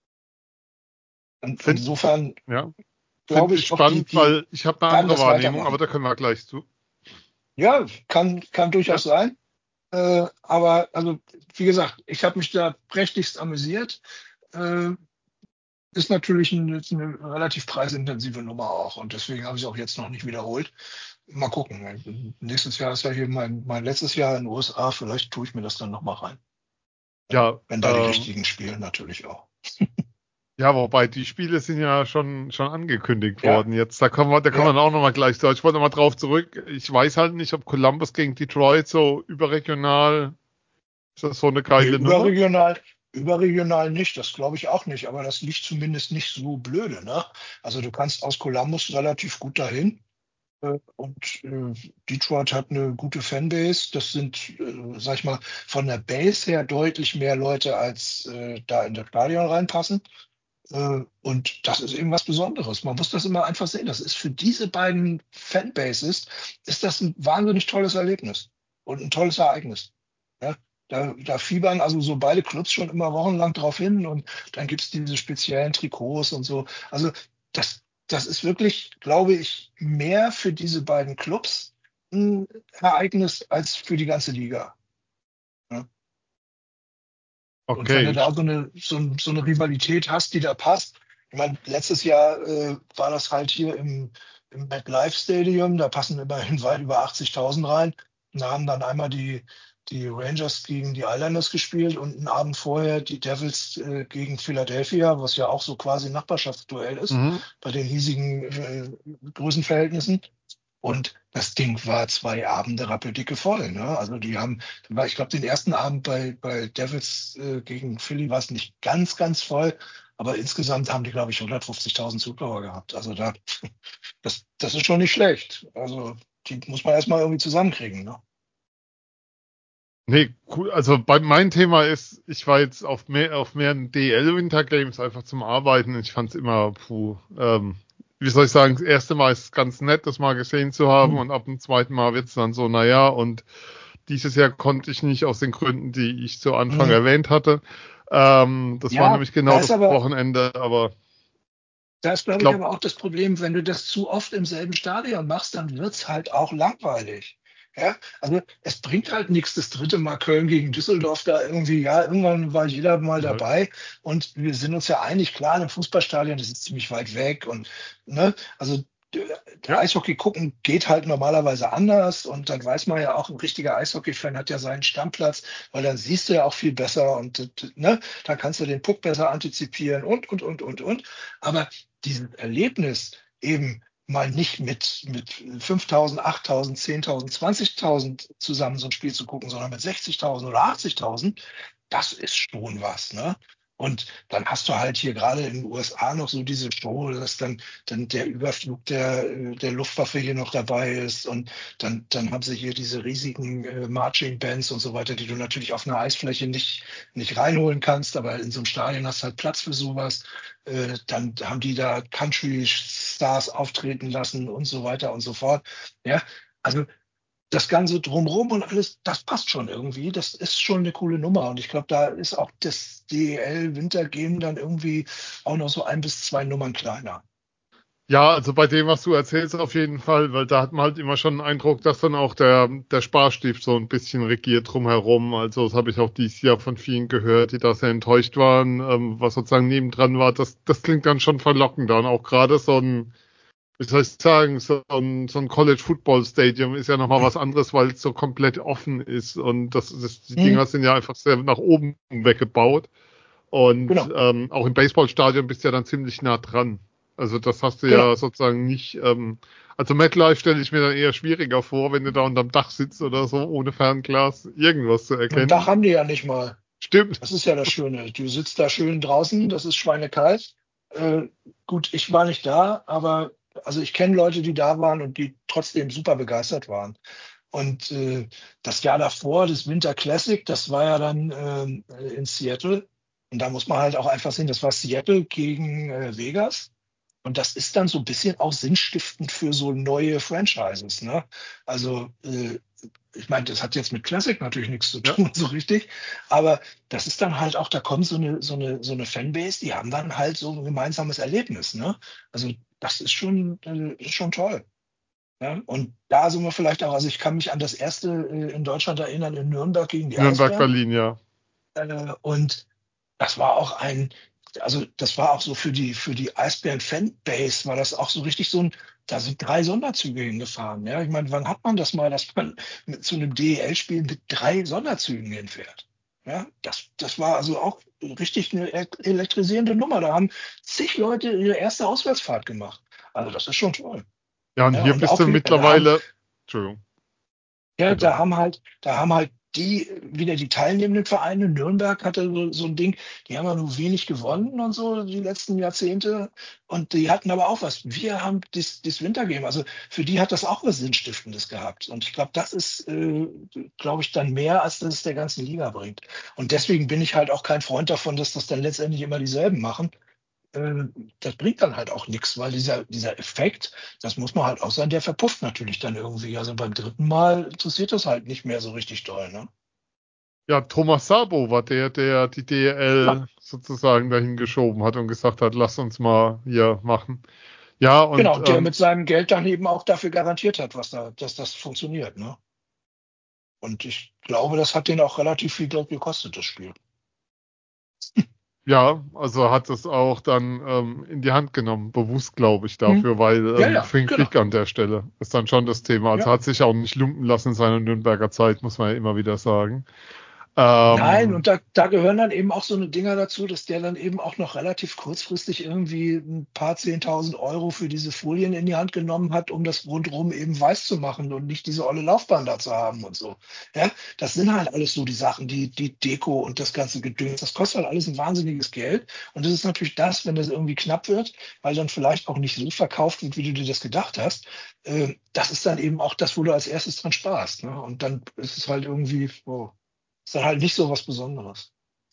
Und Find, insofern ja, glaube finde ich ich auch, die, spannend, die weil ich habe eine werden andere das Wahrnehmung, aber weitermachen. da können wir gleich zu. Ja, kann, kann Ja, durchaus sein. Äh, aber also, wie gesagt, ich habe mich da prächtigst amüsiert. Äh, ist natürlich ein, ist eine relativ preisintensive Nummer auch. Und deswegen habe ich es auch jetzt noch nicht wiederholt. Mal gucken. Nächstes Jahr ist ja hier mein, mein letztes Jahr in den U S A. Vielleicht tue ich mir das dann nochmal rein. Ja, ja, wenn da die ähm, richtigen spielen, natürlich auch. ja, wobei die Spiele sind ja schon, schon angekündigt Ja, worden. Jetzt, da kommen wir, da kommen ja. wir auch nochmal gleich zu. Ich wollte nochmal drauf zurück. Ich weiß halt nicht, ob Columbus gegen Detroit so überregional, ist das so eine Nee, geile Nummer? überregional, überregional nicht, das glaube ich auch nicht, aber das liegt zumindest nicht so blöde, ne? Also du kannst aus Columbus relativ gut dahin. Äh, Und äh, Detroit hat eine gute Fanbase. Das sind, äh, sag ich mal, von der Base her deutlich mehr Leute, als äh, da in das Stadion reinpassen. Äh, und das ist eben was Besonderes. Man muss das immer einfach sehen. Das ist für diese beiden Fanbases ist das ein wahnsinnig tolles Erlebnis und ein tolles Ereignis. Ja, da, da fiebern also so beide Clubs schon immer wochenlang drauf hin und dann gibt's diese speziellen Trikots und so. Also das, das ist wirklich, glaube ich, mehr für diese beiden Clubs ein Ereignis als für die ganze Liga. Und wenn du Okay. da so eine, so, ein- so eine Rivalität hast, die da passt, ich meine, letztes Jahr äh, war das halt hier im, im MetLife Stadium, da passen immerhin weit über achtzigtausend rein. Und da haben dann einmal die, die Rangers gegen die Islanders gespielt und einen Abend vorher die Devils äh, gegen Philadelphia, was ja auch so quasi ein Nachbarschaftsduell ist, Mhm. bei den hiesigen äh, Größenverhältnissen. Und das Ding war zwei Abende rappeldicke voll. Ne? Also die haben, ich glaube, den ersten Abend bei, bei Devils äh, gegen Philly war es nicht ganz, ganz voll, aber insgesamt haben die, glaube ich, hundertfünfzigtausend Zuschauer gehabt. Also da, das, das ist schon nicht schlecht. Also die muss man erstmal irgendwie zusammenkriegen. Ne? Nee, cool. Also bei, mein Thema ist, ich war jetzt auf mehr auf mehreren D L Winter Games einfach zum Arbeiten. Ich fand es immer, puh, ähm, wie soll ich sagen, das erste Mal ist es ganz nett, das mal gesehen zu haben Hm. und ab dem zweiten Mal wird es dann so, naja, und dieses Jahr konnte ich nicht aus den Gründen, die ich zu Anfang Hm. erwähnt hatte. Ähm, das war Ja, nämlich da genau ist das aber, Wochenende, aber da ist, ich glaube ich, glaube, aber auch das Problem, wenn du das zu oft im selben Stadion machst, dann wird's halt auch langweilig. Ja, also es bringt halt nichts, das dritte Mal Köln gegen Düsseldorf da irgendwie, ja, irgendwann war jeder mal ja, dabei und wir sind uns ja einig, klar, im Fußballstadion, das ist ziemlich weit weg und, ne, also d- ja, Eishockey gucken geht halt normalerweise anders und dann weiß man ja auch, ein richtiger Eishockey-Fan hat ja seinen Stammplatz, weil dann siehst du ja auch viel besser und, d- ne, dann kannst du den Puck besser antizipieren und, und, und, und, und. Aber dieses Erlebnis eben mal nicht mit, mit fünftausend, achttausend, zehntausend, zwanzigtausend zusammen so ein Spiel zu gucken, sondern mit sechzigtausend oder achtzigtausend, das ist schon was, ne? Und dann hast du halt hier gerade in den U S A noch so diese Show, dass dann, dann der Überflug der, äh, der Luftwaffe hier noch dabei ist und dann, dann haben sie hier diese riesigen äh, Marching Bands und so weiter, die du natürlich auf einer Eisfläche nicht, nicht reinholen kannst, aber in so einem Stadion hast du halt Platz für sowas. Äh, dann haben die da Country-Stars auftreten lassen und so weiter und so fort. Ja, also das Ganze drumherum und alles, das passt schon irgendwie. Das ist schon eine coole Nummer. Und ich glaube, da ist auch das D E L-Wintergame dann irgendwie auch noch so ein bis zwei Nummern kleiner. ja, also bei dem, was du erzählst, auf jeden Fall, weil da hat man halt immer schon den Eindruck, dass dann auch der, der Sparstift so ein bisschen regiert drumherum. Also das habe ich auch dieses Jahr von vielen gehört, die da sehr enttäuscht waren, ähm, was sozusagen nebendran war. Das, das klingt dann schon verlockender. Und auch gerade so ein, wie soll ich sagen, so ein, so ein College Football Stadium ist ja nochmal was anderes, weil es so komplett offen ist. Und das, das, die Hm, Dinger sind ja einfach sehr nach oben weggebaut. Und genau. ähm, auch im Baseballstadion bist du ja dann ziemlich nah dran. Also das hast du Genau. ja sozusagen nicht. Ähm, also MetLife stelle ich mir dann eher schwieriger vor, wenn du da unterm Dach sitzt oder so, ohne Fernglas irgendwas zu Und Dach erkennen. haben die ja nicht mal. Stimmt. Das ist ja das Schöne. Du sitzt da schön draußen, das ist schweinekalt. Äh, gut, ich war nicht da, aber also ich kenne Leute, die da waren und die trotzdem super begeistert waren. Und äh, das Jahr davor, das Winter Classic, das war ja dann ähm, in Seattle. Und da muss man halt auch einfach sehen, das war Seattle gegen äh, Vegas. Und das ist dann so ein bisschen auch sinnstiftend für so neue Franchises. Ne? Also äh, ich meine, das hat jetzt mit Classic natürlich nichts zu Ja. tun, so richtig. Aber das ist dann halt auch, da kommt so eine, so eine, so eine Fanbase, die haben dann halt so ein gemeinsames Erlebnis. Ne? Also das ist schon, äh, ist schon toll. Ja? Und da sind wir vielleicht auch, also ich kann mich an das erste äh, in Deutschland erinnern, in Nürnberg gegen die Nürnberg, Eisbären. Berlin, ja. Äh, und das war auch ein, also das war auch so für die, für die Eisbären-Fanbase, war das auch so richtig so ein, da sind drei Sonderzüge hingefahren. Ja, ich meine, wann hat man das mal, dass man mit, zu einem D E L-Spiel mit drei Sonderzügen hinfährt? Ja, das, das war also auch richtig eine e- elektrisierende Nummer. Da haben zig Leute ihre erste Auswärtsfahrt gemacht. Also das ist schon toll. Ja, und Ja, hier und bist auch du wieder, da haben mittlerweile. Entschuldigung, ja, bitte. da haben halt, da haben halt die wieder die teilnehmenden Vereine. Nürnberg hatte so, so ein Ding, die haben ja nur wenig gewonnen und so die letzten Jahrzehnte. Und die hatten aber auch was. Wir haben das, das Wintergame. Also für die hat das auch was Sinnstiftendes gehabt. Und ich glaube, das ist, äh, glaube ich, dann mehr, als das es der ganzen Liga bringt. Und deswegen bin ich halt auch kein Freund davon, dass das dann letztendlich immer dieselben machen. Äh, Das bringt dann halt auch nichts, weil dieser, dieser Effekt, das muss man halt auch sagen, der verpufft natürlich dann irgendwie. Also beim dritten Mal interessiert das halt nicht mehr so richtig doll, ne? Ja, Thomas Sabo war der, der die Ja, D L sozusagen dahin geschoben hat und gesagt hat, lass uns mal hier machen. Ja, und genau, der ähm, mit seinem Geld dann eben auch dafür garantiert hat, was da, dass das funktioniert, ne? Und ich glaube, das hat den auch relativ viel Geld gekostet, das Spiel. Ja, also hat es auch dann ähm, in die Hand genommen, bewusst, glaube ich, Hm. dafür, weil Ja, ähm, ja, think genau. big an der Stelle ist dann schon das Thema. Also Ja. hat sich auch nicht lumpen lassen in seiner Nürnberger Zeit, muss man ja immer wieder sagen. Nein, Ähm, und da, da gehören dann eben auch so eine Dinger dazu, dass der dann eben auch noch relativ kurzfristig irgendwie ein paar zehntausend Euro für diese Folien in die Hand genommen hat, um das rundherum eben weiß zu machen und nicht diese olle Laufbahn da zu haben und so. Ja, das sind halt alles so die Sachen, die, die Deko und das ganze Gedöns. Das kostet halt alles ein wahnsinniges Geld. Und das ist natürlich das, wenn das irgendwie knapp wird, weil dann vielleicht auch nicht so verkauft wird, wie du dir das gedacht hast. Äh, das ist dann eben auch das, wo du als erstes dran sparst. Ne? Und dann ist es halt irgendwie, oh, ist dann halt nicht so was Besonderes.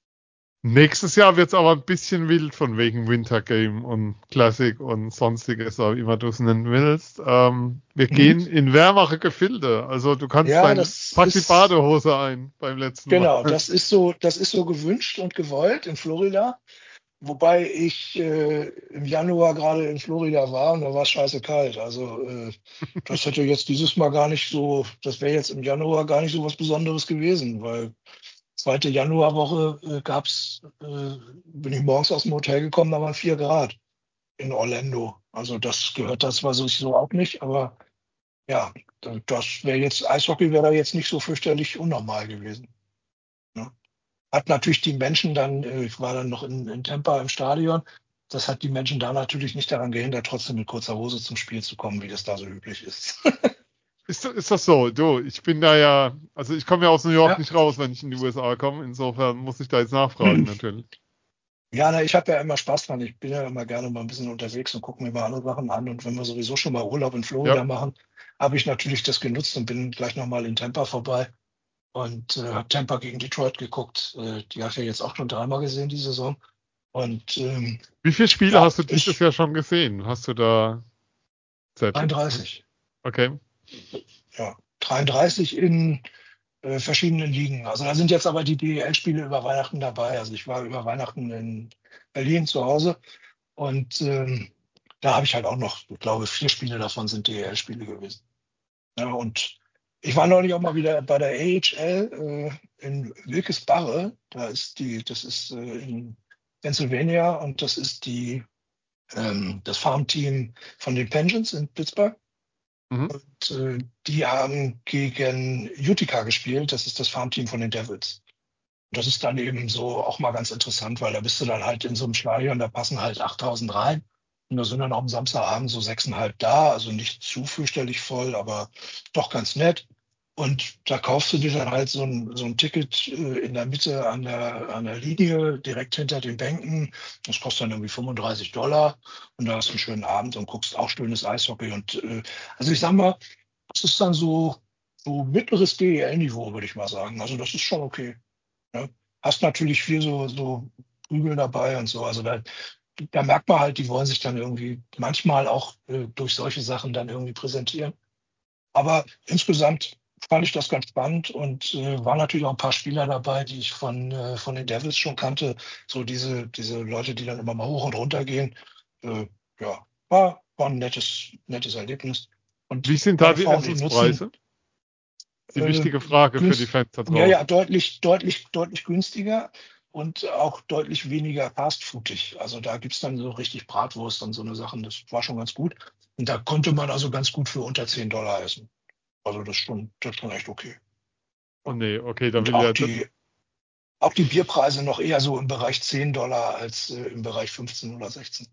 Nächstes Jahr wird es aber ein bisschen wild von wegen Winter Game und Classic und sonstiges, wie immer du es nennen willst. Ähm, wir Mhm. gehen in wärmere Gefilde. Also du kannst Ja, dein, das pack die ist, Badehose ein beim letzten Mal. genau, das ist so, das ist so gewünscht und gewollt in Florida. Wobei ich äh, im Januar gerade in Florida war und da war es scheiße kalt. Also äh, das hätte jetzt dieses Mal gar nicht so, das wäre jetzt im Januar gar nicht so was Besonderes gewesen, weil zweite Januarwoche äh, gab's, äh, bin ich morgens aus dem Hotel gekommen, da waren vier Grad in Orlando. Also das gehört da zwar so so auch nicht, aber ja, da- das wäre jetzt, Eishockey wäre da jetzt nicht so fürchterlich unnormal gewesen. Ne? Hat natürlich die Menschen dann, äh, ich war dann noch in, in Tampa im Stadion, das hat die Menschen da natürlich nicht daran gehindert, trotzdem mit kurzer Hose zum Spiel zu kommen, wie das da so üblich ist. Ist, ist das so? Du, ich bin da ja, also ich komme ja aus New York Ja. nicht raus, wenn ich in die U S A komme. Insofern muss ich da jetzt nachfragen, natürlich. Ja, na, ich habe ja immer Spaß dran. Ich bin ja immer gerne mal ein bisschen unterwegs und gucke mir mal andere Sachen an. Und wenn wir sowieso schon mal Urlaub in Ja. Florida machen, habe ich natürlich das genutzt und bin gleich nochmal in Tampa vorbei und äh, habe Tampa gegen Detroit geguckt. Äh, die habe ich ja jetzt auch schon dreimal gesehen, die Saison. Und ähm, Wie viele Spiele ja, hast du dieses ich Jahr schon gesehen? Hast du da Zettel? dreiunddreißig. Okay. Ja, dreiunddreißig in äh, verschiedenen Ligen. Also da sind jetzt aber die D E L-Spiele über Weihnachten dabei. Also ich war über Weihnachten in Berlin zu Hause und ähm, da habe ich halt auch noch, ich glaube, vier Spiele davon sind D E L-Spiele gewesen. Ja, und ich war neulich auch mal wieder bei der A H L äh, in Wilkes-Barre. Da ist die, das ist äh, in Pennsylvania und das ist die, ähm, das Farmteam von den Penguins in Pittsburgh. Mhm. Und äh, die haben gegen Utica gespielt. Das ist das Farmteam von den Devils. Das ist dann eben so auch mal ganz interessant, weil da bist du dann halt in so einem Stadion, da passen halt achttausend rein. Und da sind dann auch am Samstagabend so sechseinhalb da, also nicht zu fürchterlich voll, aber doch ganz nett. Und da kaufst du dir dann halt so ein, so ein Ticket äh, in der Mitte an der, an der Linie, direkt hinter den Bänken. Das kostet dann irgendwie fünfunddreißig Dollar. Und da hast du einen schönen Abend und guckst auch schönes Eishockey. Und äh, also ich sag mal, das ist dann so, so mittleres D E L-Niveau, würde ich mal sagen. Also das ist schon okay. Ne? Hast natürlich viel so, so Prügel dabei und so. Also da, da merkt man halt, die wollen sich dann irgendwie manchmal auch äh, durch solche Sachen dann irgendwie präsentieren. Aber insgesamt fand ich das ganz spannend und äh, waren natürlich auch ein paar Spieler dabei, die ich von, äh, von den Devils schon kannte. So diese, diese Leute, die dann immer mal hoch und runter gehen. Äh, ja, war, war ein nettes, nettes Erlebnis. Wie Und sind da meine die Frau und ich nutzen Essenspreise? Die äh, wichtige Frage für die günst, Fans da ja, ja, draußen. deutlich, deutlich, deutlich günstiger und auch deutlich weniger fastfoodig. Also da gibt's dann so richtig Bratwurst und so eine Sachen. Das war schon ganz gut. Und da konnte man also ganz gut für unter zehn Dollar essen. Also das ist schon, das ist schon echt okay. Oh nee, okay, da Und will auch ja. die, auch die Bierpreise noch eher so im Bereich zehn Dollar als äh, im Bereich fünfzehn oder sechzehn.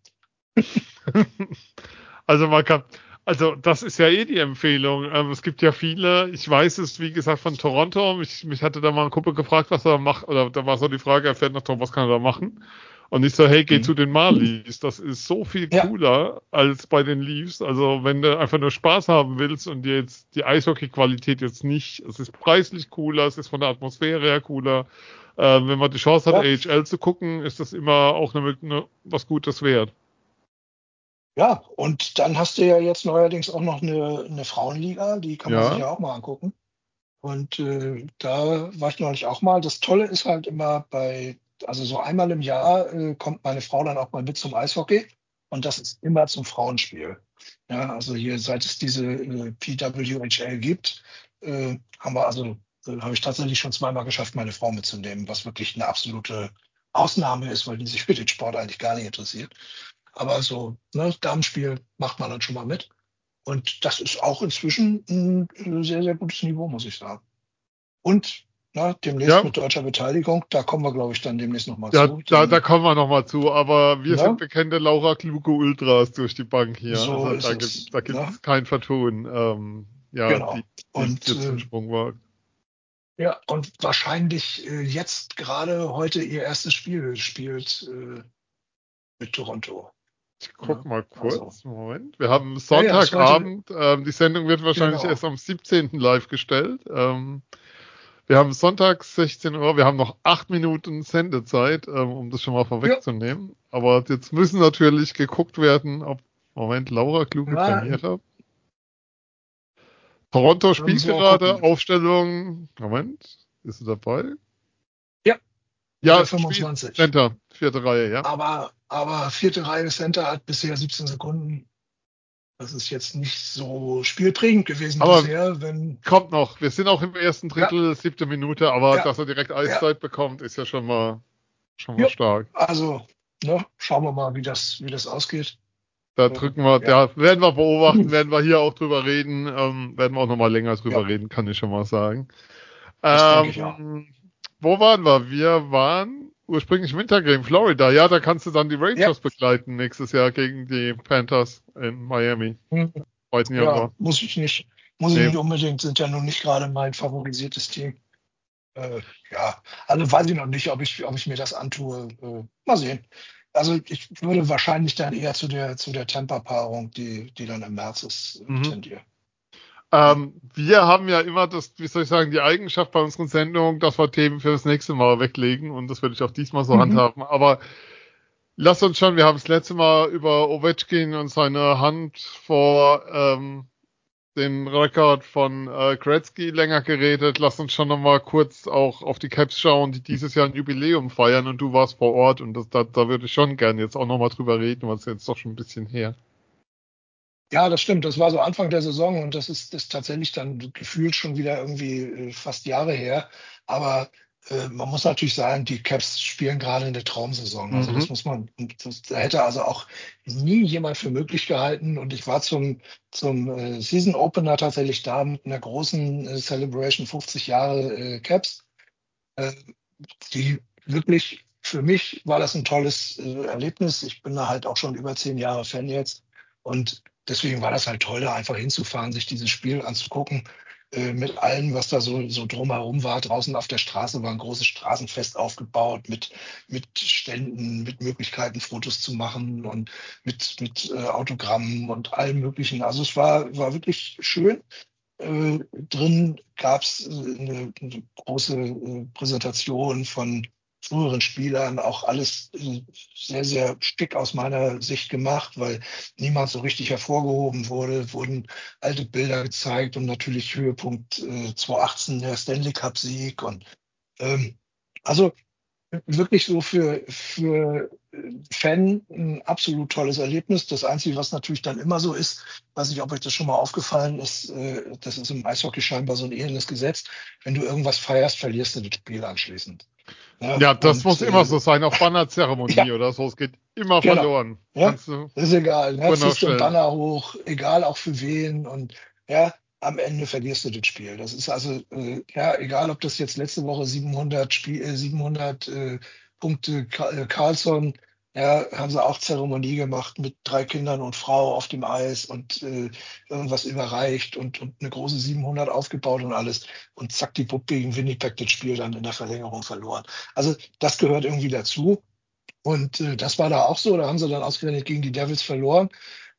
Also man kann, also das ist ja eh die Empfehlung. Ähm, es gibt ja viele, ich weiß es, wie gesagt, von Toronto. Mich, mich hatte da mal ein Kumpel gefragt, was er da macht, oder da war so die Frage, er fährt nach Toronto, was kann er da machen? Und ich so, hey, geh zu Mhm. den Marlies. Das ist so viel Ja, cooler als bei den Leafs. Also wenn du einfach nur Spaß haben willst und dir jetzt die Eishockey-Qualität jetzt nicht, es ist preislich cooler, es ist von der Atmosphäre her cooler. Ähm, wenn man die Chance hat, ja, A H L zu gucken, ist das immer auch eine, eine, was Gutes wert. ja. Und dann hast du ja jetzt neuerdings auch noch eine, eine Frauenliga, die kann man sich Ja. ja auch mal angucken. Und äh, da war ich neulich auch mal. Das Tolle ist halt immer bei, also so einmal im Jahr äh, kommt meine Frau dann auch mal mit zum Eishockey und das ist immer zum Frauenspiel. Ja, also hier, seit es diese äh, P W H L gibt, äh, haben wir also, äh, habe ich tatsächlich schon zweimal geschafft, meine Frau mitzunehmen, was wirklich eine absolute Ausnahme ist, weil die sich für den Sport eigentlich gar nicht interessiert. Aber so, ne, Damenspiel macht man dann schon mal mit. Und das ist auch inzwischen ein sehr, sehr gutes Niveau, muss ich sagen. Und na, demnächst Ja, mit deutscher Beteiligung, da kommen wir, glaube ich, dann demnächst nochmal ja, zu. da, da Denn, kommen wir nochmal zu, aber wir sind ne, bekannte Laura Kluge Ultras durch die Bank hier. so Also ist da es. gibt da Ne? gibt's kein Vertun. Ähm, ja, Genau. die, die ist Und jetzt ein äh, Sprung wagt. ja, und wahrscheinlich äh, jetzt gerade heute ihr erstes Spiel spielt äh, mit Toronto. Ich guck Ne? mal Also, kurz, Moment. Wir haben ja, ja, ist heute, Sonntagabend, ähm, die Sendung wird wahrscheinlich genau. erst am siebzehnten live gestellt. Ähm, wir haben Sonntag sechzehn Uhr, wir haben noch acht Minuten Sendezeit, ähm, um das schon mal Ja, vorwegzunehmen. Aber jetzt müssen natürlich geguckt werden, ob, Moment, Laura Kluge na, Premiere. Toronto da spielt müssen wir mal gerade, gucken. Aufstellung, Moment, ist sie dabei? Ja, mit der Ja, spielt fünfundzwanzig. Center, vierte Reihe, ja. Aber, aber vierte Reihe Center hat bisher siebzehn Sekunden. Das ist jetzt nicht so spielprägend gewesen Aber bisher, wenn, kommt noch. Wir sind auch im ersten ja, Drittel, siebte Minute, aber ja, dass er direkt ja, Eiszeit bekommt, ist ja schon mal, schon mal ja. stark. Also, ne, schauen wir mal, wie das, wie das ausgeht. Da Äh, drücken wir, ja, ja, werden wir beobachten, werden wir hier auch drüber reden, ähm, werden wir auch nochmal länger ja, drüber reden, kann ich schon mal sagen. das denke ich auch. Ähm, wo waren wir? Wir waren ursprünglich im Wintergame, Florida. Ja, da kannst du dann die Ja, Rangers begleiten nächstes Jahr gegen die Panthers in Miami. hm, zweiten ja, Januar. muss ich nicht, muss ich Nee. nicht unbedingt, sind ja nun nicht gerade mein favorisiertes Team. Äh, ja, also weiß ich noch nicht, ob ich, ob ich mir das antue. Äh, mal sehen. Also ich würde wahrscheinlich dann eher zu der, zu der Tampa-Paarung, die, die dann im März ist, äh, Mhm. tendieren. Ja. Ähm, wir haben ja immer das, wie soll ich sagen, die Eigenschaft bei unseren Sendungen, dass wir Themen für das nächste Mal weglegen und das würde ich auch diesmal so Mhm. handhaben. Aber lass uns schon, wir haben das letzte Mal über Ovechkin und seine Hand vor ähm, den Rekord von äh, Gretzky länger geredet. Lass uns schon nochmal kurz auch auf die Caps schauen, die dieses Jahr ein Jubiläum feiern und du warst vor Ort und das, da, da würde ich schon gerne jetzt auch nochmal drüber reden, weil es jetzt doch schon ein bisschen her. Ja, das stimmt. Das war so Anfang der Saison und das ist, das ist tatsächlich dann gefühlt schon wieder irgendwie äh, fast Jahre her. Aber äh, man muss natürlich sagen, die Caps spielen gerade eine Traumsaison. Also das Mhm. muss man, und das da hätte also auch nie jemand für möglich gehalten. Und ich war zum, zum äh, Season Opener tatsächlich da mit einer großen äh, Celebration fünfzig Jahre äh, Caps. Äh, die wirklich, für mich war das ein tolles äh, Erlebnis. Ich bin da halt auch schon über zehn Jahre Fan jetzt. Und deswegen war das halt toll, da einfach hinzufahren, sich dieses Spiel anzugucken. Äh, mit allem, was da so, so drumherum war. Draußen auf der Straße war ein großes Straßenfest aufgebaut mit, mit Ständen, mit Möglichkeiten, Fotos zu machen und mit, mit äh, Autogrammen und allem Möglichen. Also es war, war wirklich schön. Äh, drin gab es äh, eine, eine große äh, Präsentation von früheren Spielern, auch alles äh, sehr, sehr schick aus meiner Sicht gemacht, weil niemand so richtig hervorgehoben wurde, wurden alte Bilder gezeigt und natürlich Höhepunkt äh, zwanzig achtzehn der Stanley Cup Sieg und ähm, also wirklich so für, für äh, Fan ein absolut tolles Erlebnis. Das Einzige, was natürlich dann immer so ist, weiß nicht, ob euch das schon mal aufgefallen ist, äh, das ist im Eishockey scheinbar so ein ehrendes Gesetz. Wenn du irgendwas feierst, verlierst du das Spiel anschließend. Ja, Ja, das und muss immer äh, so sein, auch ja, Bannerzeremonie oder so. Es geht immer genau. verloren. Ja, Kannst du ist egal. Ne? Uhr Ziehst du einen nachstellen. Banner hoch, egal auch für wen. Und ja, am Ende verlierst du das Spiel. Das ist also, äh, ja, egal, ob das jetzt letzte Woche siebenhundert, Spiel, äh, siebenhundert äh, Punkte Ka- äh, Carlson, ja, haben sie auch Zeremonie gemacht mit drei Kindern und Frau auf dem Eis und äh, irgendwas überreicht und, und eine große siebenhundert aufgebaut und alles. Und zack, die Puppe gegen Winnipeg das Spiel dann in der Verlängerung verloren. Also das gehört irgendwie dazu. Und äh, das war da auch so. Da haben sie dann ausgerechnet gegen die Devils verloren.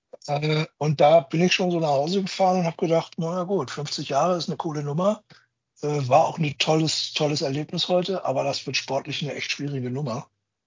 Äh, und da bin ich schon so nach Hause gefahren und habe gedacht, na ja gut, fünfzig Jahre ist eine coole Nummer. Äh, war auch ein tolles, tolles Erlebnis heute, aber das wird sportlich eine echt schwierige Nummer.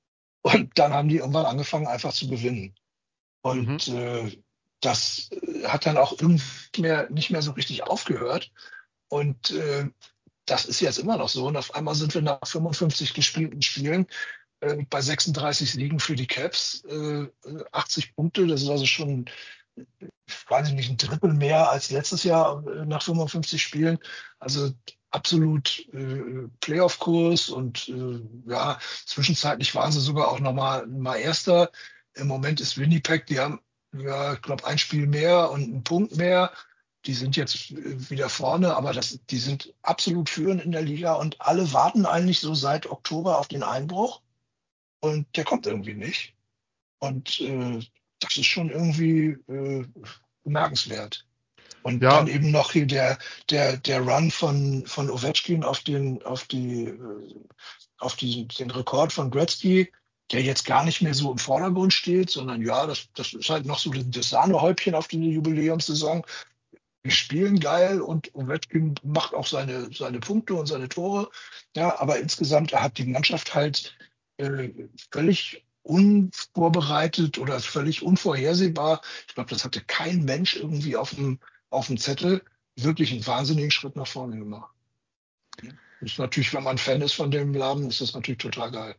Und dann haben die irgendwann angefangen, einfach zu gewinnen. Mhm. Und äh, das äh, hat dann auch irgendwie nicht mehr, nicht mehr so richtig aufgehört. Und äh, das ist jetzt immer noch so. Und auf einmal sind wir nach fünfundfünfzig gespielten Spielen äh, bei sechsunddreißig Siegen für die Caps, äh, achtzig Punkte. Das ist also schon, weiß ich nicht, ein Drittel mehr als letztes Jahr äh, nach fünfundfünfzig Spielen. Also absolut äh, Playoff-Kurs und äh, ja, zwischenzeitlich waren sie sogar auch nochmal mal Erster. Im Moment ist Winnipeg, die haben, ja, ich glaube, ein Spiel mehr und einen Punkt mehr. Die sind jetzt äh, wieder vorne, aber das, die sind absolut führend in der Liga und alle warten eigentlich so seit Oktober auf den Einbruch und der kommt irgendwie nicht. Und äh, das ist schon irgendwie äh, bemerkenswert. Und dann Ja, eben noch hier der, der, der Run von, von Ovechkin auf den, auf die, äh, auf diesen, den Rekord von Gretzky, der jetzt gar nicht mehr so im Vordergrund steht, sondern ja, das, das ist halt noch so das Sahnehäubchen auf diese Jubiläumssaison. Wir spielen geil und Ovechkin macht auch seine, seine Punkte und seine Tore. Ja, aber insgesamt hat die Mannschaft halt äh, völlig unvorbereitet oder völlig unvorhersehbar. Ich glaube, das hatte kein Mensch irgendwie auf dem, auf dem Zettel wirklich einen wahnsinnigen Schritt nach vorne gemacht. Das ist natürlich, wenn man Fan ist von dem Laden, ist das natürlich total geil.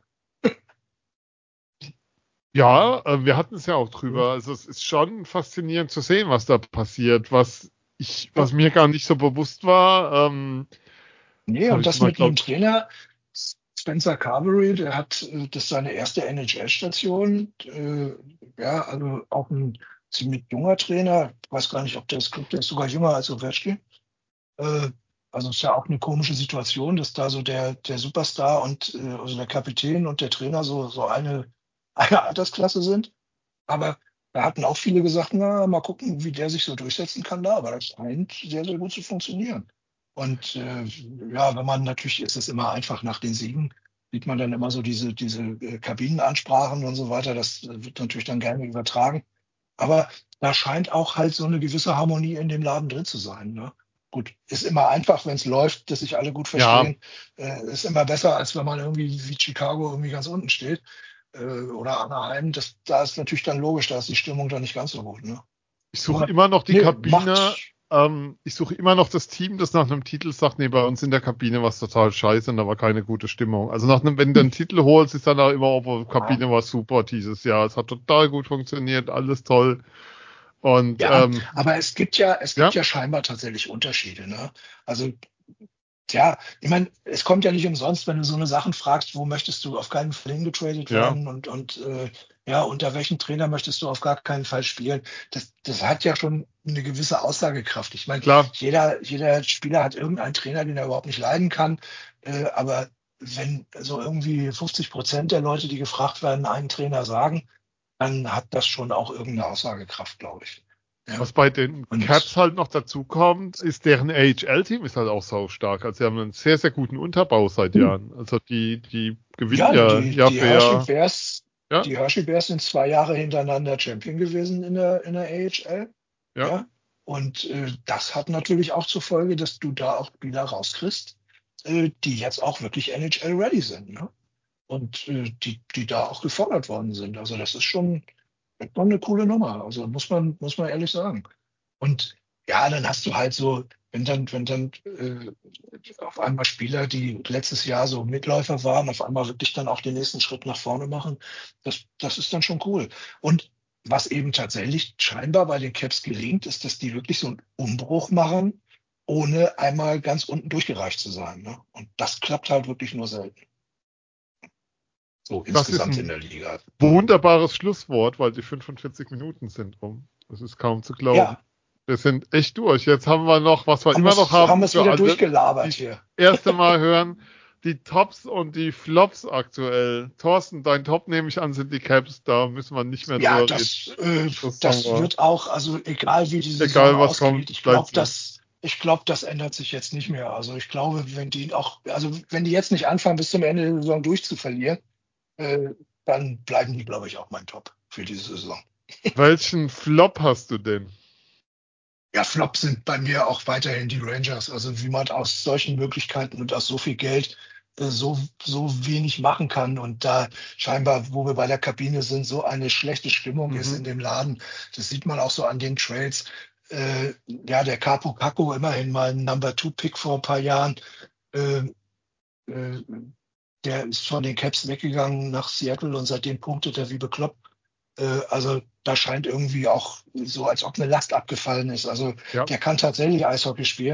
ja, äh, wir hatten es ja auch Ja. drüber. Also es ist schon faszinierend zu sehen, was da passiert, was ich, was mir gar nicht so bewusst war. Ähm, Nee, das habe und ich das mal, mit glaub, einem Trainer, Spencer Carberry, der hat, äh, das ist seine erste N H L-Station. Äh, ja, also auch ein ziemlich junger Trainer. Ich weiß gar nicht, ob der ist, glaub, der ist sogar jünger als Ovechkin. Äh, also ist ja auch eine komische Situation, dass da so der, der Superstar und äh, also der Kapitän und der Trainer so, so eine, eine Altersklasse sind. Aber da hatten auch viele gesagt, na, mal gucken, wie der sich so durchsetzen kann da. Aber das scheint sehr, sehr gut zu funktionieren. Und äh, ja, wenn man natürlich, ist es immer einfach nach den Siegen, sieht man dann immer so diese, diese äh, Kabinenansprachen und so weiter. Das äh, wird natürlich dann gerne übertragen. Aber da scheint auch halt so eine gewisse Harmonie in dem Laden drin zu sein. Ne? Gut, ist immer einfach, wenn es läuft, dass sich alle gut ja, verstehen. Äh, ist immer besser, als wenn man irgendwie wie Chicago irgendwie ganz unten steht äh, oder Anaheim. Das, da ist natürlich dann logisch, da ist die Stimmung dann nicht ganz so gut. Ne? ich suche Aber immer noch die nee, Kabine. macht, Ähm, ich suche immer noch das Team, das nach einem Titel sagt, nee, bei uns in der Kabine war es total scheiße und da war keine gute Stimmung. Also nach einem, wenn du einen Titel holst, ist dann auch immer, oh, die Kabine war super dieses Jahr. Es hat total gut funktioniert, alles toll. Und ja, ähm, aber es gibt ja, es gibt ja, ja scheinbar tatsächlich Unterschiede. Ne? Also tja, ich meine, es kommt ja nicht umsonst, wenn du so eine Sachen fragst, wo möchtest du auf keinen Fall hingetradet ja, werden und, und äh, ja, unter welchen Trainer möchtest du auf gar keinen Fall spielen. Das, das hat ja schon eine gewisse Aussagekraft. Ich meine, klar. jeder, jeder Spieler hat irgendeinen Trainer, den er überhaupt nicht leiden kann. Äh, aber wenn so irgendwie fünfzig Prozent der Leute, die gefragt werden, einen Trainer sagen, dann hat das schon auch irgendeine Aussagekraft, glaube ich. Ja. Was bei den Und Caps halt noch dazu kommt, ist deren A H L-Team ist halt auch sau stark. Also sie haben einen sehr, sehr guten Unterbau seit Jahren. Also die, die gewinnen ja, ja die, Jahr die für Hershey Jahr. Bears, Ja, die Hershey Bears sind zwei Jahre hintereinander Champion gewesen in der, in der A H L. ja. Ja. Und äh, das hat natürlich auch zur Folge, dass du da auch Spieler rauskriegst, äh, die jetzt auch wirklich N H L-ready sind. Ne? Und äh, die, die da auch gefordert worden sind. Also das ist schon, schon eine coole Nummer. Also muss man, muss man ehrlich sagen. Und ja, dann hast du halt so, wenn dann, wenn dann äh, auf einmal Spieler, die letztes Jahr so Mitläufer waren, auf einmal wirklich dann auch den nächsten Schritt nach vorne machen, das, das ist dann schon cool. Und was eben tatsächlich scheinbar bei den Caps gelingt, ist, dass die wirklich so einen Umbruch machen, ohne einmal ganz unten durchgereicht zu sein. Ne? Und das klappt halt wirklich nur selten. So Das ist insgesamt in ein der Liga. wunderbares Schlusswort, weil die fünfundvierzig Minuten sind rum. Das ist kaum zu glauben. Ja, Wir sind echt durch. Jetzt haben wir noch, was wir haben immer noch es, haben haben, es für wieder alle, durchgelabert die hier. das erste Mal hören, die Tops und die Flops aktuell. Thorsten, dein Top nehme ich an, sind die Caps. Da müssen wir nicht mehr Ja, drüber reden. das, äh, Das haben das wir. wird auch, also egal wie die Saison Egal was kommt, ausgeht, ich bleibt glaube, so. das, ich glaube, das ändert sich jetzt nicht mehr. Also ich glaube, wenn die auch, also wenn die jetzt nicht anfangen, bis zum Ende der Saison durchzuverlieren, äh, dann bleiben die, glaube ich, auch mein Top für diese Saison. Welchen Flop hast du denn? Ja, Flop sind bei mir auch weiterhin die Rangers. Also wie man aus solchen Möglichkeiten und aus so viel Geld äh, so, so wenig machen kann und da scheinbar, wo wir bei der Kabine sind, so eine schlechte Stimmung ist Mhm. in dem Laden. Das sieht man auch so an den Trades. Äh, ja, der Capo Caco, immerhin mal ein Number Two Pick vor ein paar Jahren, äh, äh, der ist von den Caps weggegangen nach Seattle und seitdem punktet er wie bekloppt. Äh, also da scheint irgendwie auch so, als ob eine Last abgefallen ist. Also Ja. der kann tatsächlich Eishockey spielen.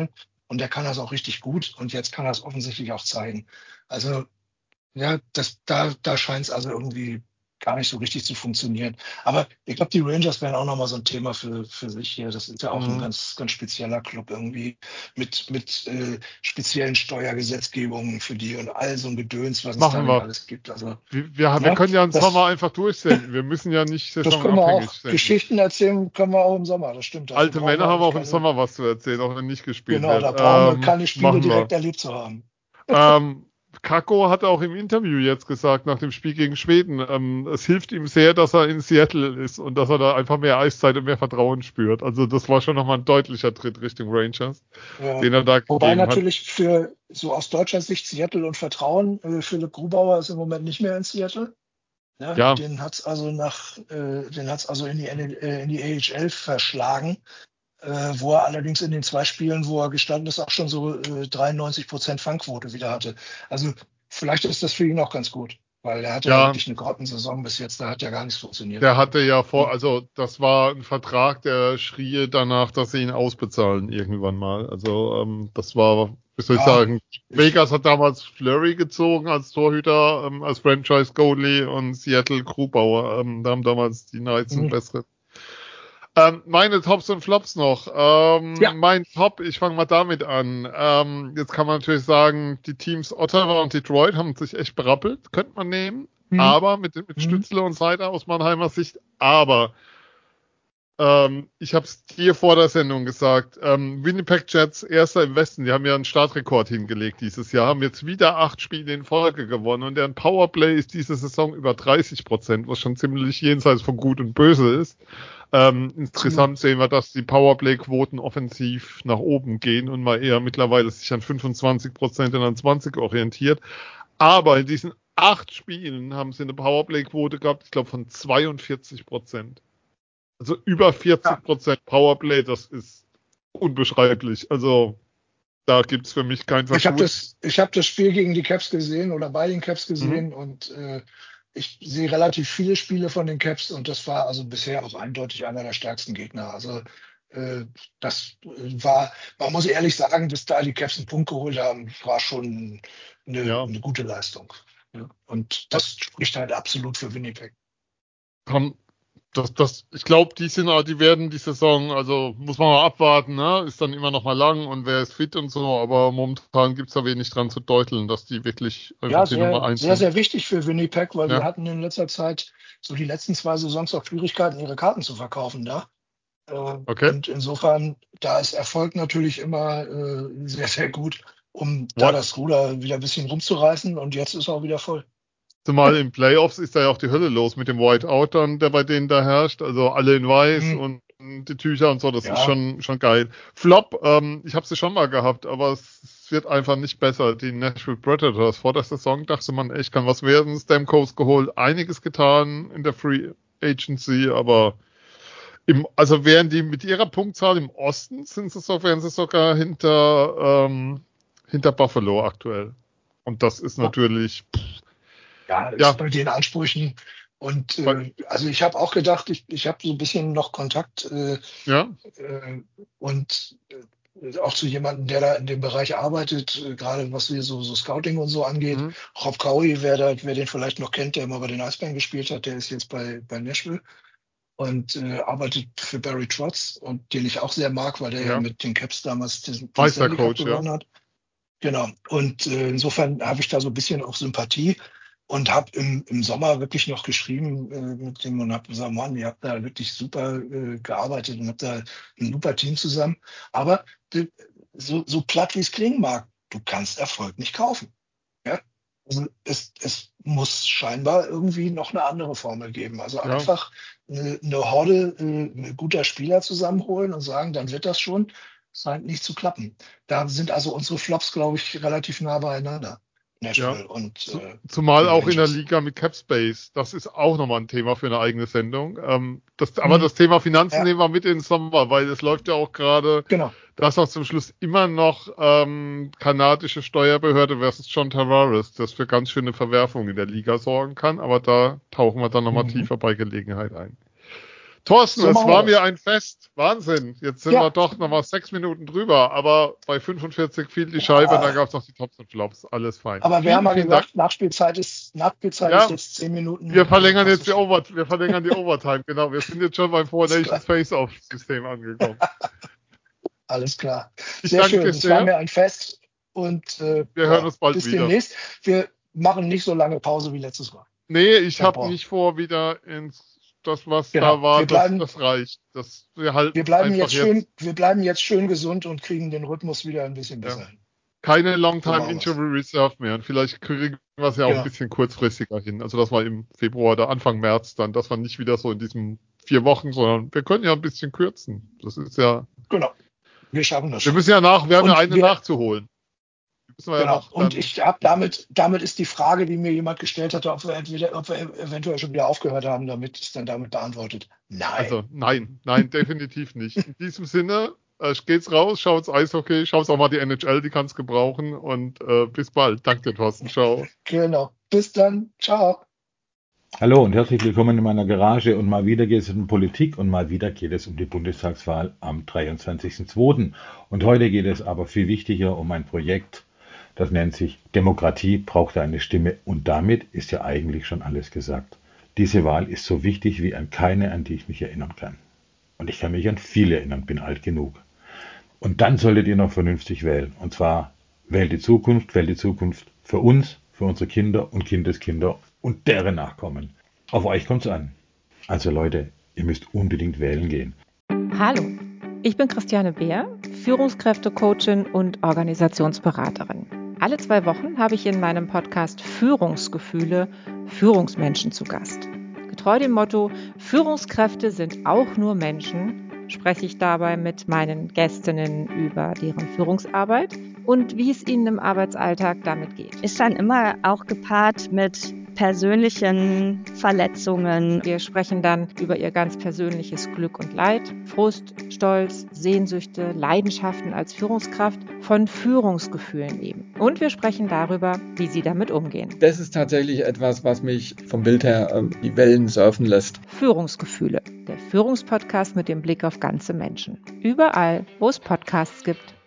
und der kann das auch richtig gut und jetzt kann er es offensichtlich auch zeigen. Also ja, das, da, da scheint es also irgendwie gar nicht so richtig zu funktionieren. Aber ich glaube, die Rangers wären auch nochmal so ein Thema für, für sich hier. Das ist ja auch ein Mhm. ganz, ganz spezieller Club irgendwie mit, mit äh, speziellen Steuergesetzgebungen für die und all so ein Gedöns, was es da Machen nicht wir. alles gibt. Also, Wir, wir, wir ja, können ja im Sommer das, einfach durchsenden. Wir müssen ja nicht das können wir saisonabhängig auch. senden. Geschichten erzählen können wir auch im Sommer, das stimmt. Dafür Alte brauchen Männer wir haben eigentlich auch im keine, Sommer was zu erzählen, auch wenn nicht gespielt genau, wird. da brauchen wir Ähm, keine Spiele machen wir. direkt erlebt zu haben. Ähm, Kakko hat auch im Interview jetzt gesagt, nach dem Spiel gegen Schweden, ähm, es hilft ihm sehr, dass er in Seattle ist und dass er da einfach mehr Eiszeit und mehr Vertrauen spürt. Also das war schon nochmal ein deutlicher Tritt Richtung Rangers, Ja. den er da Wobei gegeben hat. natürlich für so aus deutscher Sicht Seattle und Vertrauen, äh, Philipp Grubauer ist im Moment nicht mehr in Seattle. Ja, Ja, den hat's also nach, äh, den hat's also in die, N- äh, in die A H L verschlagen, äh, wo er allerdings in den zwei Spielen, wo er gestanden ist, auch schon so äh, dreiundneunzig Prozent Fangquote wieder hatte. Also vielleicht ist das für ihn auch ganz gut, weil er hatte ja ja, wirklich eine Grottensaison bis jetzt, da hat ja gar nichts funktioniert. der hatte ja vor, Ja. also das war ein Vertrag, der schrie danach, dass sie ihn ausbezahlen irgendwann mal. Also ähm, das war, wie soll ich Ja, sagen, ich, Vegas hat damals Fleury gezogen als Torhüter, ähm, als Franchise-Goalie und Seattle Grubauer. Ähm, da haben damals die Knights einen hm, besseren. Ähm, meine Tops und Flops noch. ja, Ähm, mein Top, ich fange mal damit an. Ähm, jetzt kann man natürlich sagen, die Teams Ottawa und Detroit haben sich echt berappelt, könnte man nehmen. hm, Aber mit, mit hm, Stützle und Seider aus Mannheimer Sicht. Aber ähm, ich habe es dir vor der Sendung gesagt. Ähm, Winnipeg Jets, erster im Westen, die haben ja einen Startrekord hingelegt dieses Jahr, haben jetzt wieder acht Spiele in Folge gewonnen und deren Powerplay ist diese Saison über dreißig Prozent, was schon ziemlich jenseits von Gut und Böse ist. Ähm, absolut. insgesamt sehen wir, dass die Powerplay-Quoten offensiv nach oben gehen und mal eher mittlerweile sich an fünfundzwanzig Prozent und an zwanzig orientiert. Aber in diesen acht Spielen haben sie eine Powerplay-Quote gehabt, ich glaube, von zweiundvierzig Prozent. Also über Ja. vierzig Prozent Powerplay, das ist unbeschreiblich. Also da gibt's für mich kein Ich habe Vertun. das, ich habe das Spiel gegen die Caps gesehen oder bei den Caps Mhm. gesehen und äh, ich sehe relativ viele Spiele von den Caps und das war also bisher auch eindeutig einer der stärksten Gegner. Also äh, das war, man muss ehrlich sagen, dass da die Caps einen Punkt geholt haben, war schon eine, Ja, eine gute Leistung. Ja. Und das spricht halt absolut für Winnipeg. haben das, das, ich glaube, die sind, die werden die Saison, also muss man mal abwarten, ne? Ist dann immer noch mal lang und wer ist fit und so, aber momentan gibt's da wenig dran zu deuteln, dass die wirklich einfach Ja, die Nummer sehr, eins sehr, sind. sehr wichtig für Winnipeg, weil die Ja, hatten in letzter Zeit so die letzten zwei Saisons auch Schwierigkeiten, ihre Karten zu verkaufen da. Äh, okay. Und insofern, da ist Erfolg natürlich immer äh, sehr, sehr gut, um da What? das Ruder wieder ein bisschen rumzureißen. Und jetzt ist er auch wieder voll. Zumal in Playoffs ist da ja auch die Hölle los mit dem Whiteout dann, der bei denen da herrscht. Also alle in weiß Hm, und die Tücher und so, das ist ja, schon, schon geil. Flop, ähm, ich habe sie schon mal gehabt, aber es wird einfach nicht besser. Die Nashville Predators vor der Saison dachte man echt, kann was werden. Stamkos geholt, einiges getan in der Free Agency, aber im, also wären die mit ihrer Punktzahl im Osten, sind sie so, wären sie sogar hinter, ähm, hinter Buffalo aktuell. Und das ist ja, natürlich, ja, ist ja, bei den Ansprüchen. Und weil, äh, also ich habe auch gedacht, ich, ich habe so ein bisschen noch Kontakt äh, ja. äh, und äh, auch zu jemandem, der da in dem Bereich arbeitet, äh, gerade was hier so, so Scouting und so angeht. Mhm. Rob Cowie, wer, da, wer den vielleicht noch kennt, der immer bei den Eisbären gespielt hat, der ist jetzt bei, bei Nashville und äh, arbeitet für Barry Trotz und den ich auch sehr mag, weil der ja Ja, mit den Caps damals den, den Stanley Cup Meistercoach, ja. gewonnen hat. Genau. Und äh, insofern habe ich da so ein bisschen auch Sympathie und habe im, im Sommer wirklich noch geschrieben äh, mit dem und habe gesagt, Mann, ihr habt da wirklich super äh, gearbeitet und habt da ein super Team zusammen. Aber äh, so, so platt wie es klingen mag, du kannst Erfolg nicht kaufen. Ja? Also es, es muss scheinbar irgendwie noch eine andere Formel geben. Also Ja, einfach eine, eine Horde äh, guter Spieler zusammenholen und sagen, dann wird das schon, scheint nicht zu klappen. Da sind also unsere Flops, glaube ich, relativ nah beieinander. ja. Nashville und Zu, äh, zumal die auch in der Rangers. Liga mit Capspace. Das ist auch nochmal ein Thema für eine eigene Sendung. Ähm, das, aber Mhm. das Thema Finanzen Ja, nehmen wir mit in den Sommer, weil es läuft ja auch gerade, genau. dass auch zum Schluss immer noch ähm, kanadische Steuerbehörde versus John Tavares, das für ganz schöne Verwerfungen in der Liga sorgen kann. Aber da tauchen wir dann nochmal Mhm. tiefer bei Gelegenheit ein. Thorsten, So es machen war wir das. mir ein Fest. Wahnsinn. Jetzt sind Ja. wir doch noch mal sechs Minuten drüber, aber bei fünfundvierzig fiel die Scheibe, Ja. dann gab es noch die Tops und Flops. Alles fein. Aber wir vielen, haben ja vielen gesagt, Dank. Nachspielzeit ist, Nachspielzeit Ja, ist jetzt zehn Minuten. Wir verlängern Passt jetzt die schon. Over, wir verlängern die Overtime, genau. Wir sind jetzt schon beim Four Alles Nations Face-Off-System angekommen. Alles klar. Ich Sehr danke schön. dir Es war sehr. mir ein Fest und äh, Wir ja, hören uns bald bis wieder. demnächst. Wir machen nicht so lange Pause wie letztes Mal. Nee, ich Herr habe Braun. nicht vor, wieder ins das, was Genau. da war, Wir das, bleiben- das reicht. Das, wir halten Wir bleiben einfach jetzt schön, wir bleiben jetzt schön gesund und kriegen den Rhythmus wieder ein bisschen besser Ja. hin. keine So Long-Time machen wir's. Injury Reserve mehr. Und vielleicht kriegen wir es ja auch Genau. ein bisschen kurzfristiger hin. Also, dass wir im Februar oder Anfang März dann, dass wir nicht wieder so in diesen vier Wochen, sondern wir können ja ein bisschen kürzen. Das ist ja, Genau. Wir schaffen das wir schon. müssen ja nach, wir haben Und ja eine wir- nachzuholen. Die müssen wir ja Genau. noch Und dann, ich habe damit, damit ist die Frage, die mir jemand gestellt hatte, ob wir, entweder, ob wir eventuell schon wieder aufgehört haben, damit ist dann damit beantwortet. Nein. also, nein, nein, definitiv nicht. In diesem Sinne, äh, geht's raus, schaut's Eishockey, schaut's auch mal die N H L, die kann's gebrauchen und äh, bis bald. Danke dir, Thorsten. Ciao. Genau. Bis dann. Ciao. Hallo und herzlich willkommen in meiner Garage. Und mal wieder geht es um Politik und mal wieder geht es um die Bundestagswahl am dreiundzwanzigsten zweiten Und heute geht es aber viel wichtiger um ein Projekt, das nennt sich Demokratie braucht eine Stimme. Und damit ist ja eigentlich schon alles gesagt. Diese Wahl ist so wichtig wie an keine, an die ich mich erinnern kann. Und ich kann mich an viele erinnern, bin alt genug. Und dann solltet ihr noch vernünftig wählen. Und zwar wählt die Zukunft, wählt die Zukunft für uns, für unsere Kinder und Kindeskinder und deren Nachkommen. Auf euch kommt's an. Also Leute, ihr müsst unbedingt wählen gehen. Hallo, ich bin Christiane Beer, Führungskräftecoachin und Organisationsberaterin. Alle zwei Wochen habe ich in meinem Podcast Führungsgefühle Führungsmenschen zu Gast. Getreu dem Motto, Führungskräfte sind auch nur Menschen, spreche ich dabei mit meinen Gästinnen über deren Führungsarbeit und wie es ihnen im Arbeitsalltag damit geht. Ist dann immer auch gepaart mit persönlichen Verletzungen. Wir sprechen dann über ihr ganz persönliches Glück und Leid, Frust, Stolz, Sehnsüchte, Leidenschaften als Führungskraft, von Führungsgefühlen eben. Und wir sprechen darüber, wie sie damit umgehen. Das ist tatsächlich etwas, was mich vom Bild her äh, die Wellen surfen lässt. Führungsgefühle, der Führungspodcast mit dem Blick auf ganze Menschen. Überall, wo es Podcasts gibt.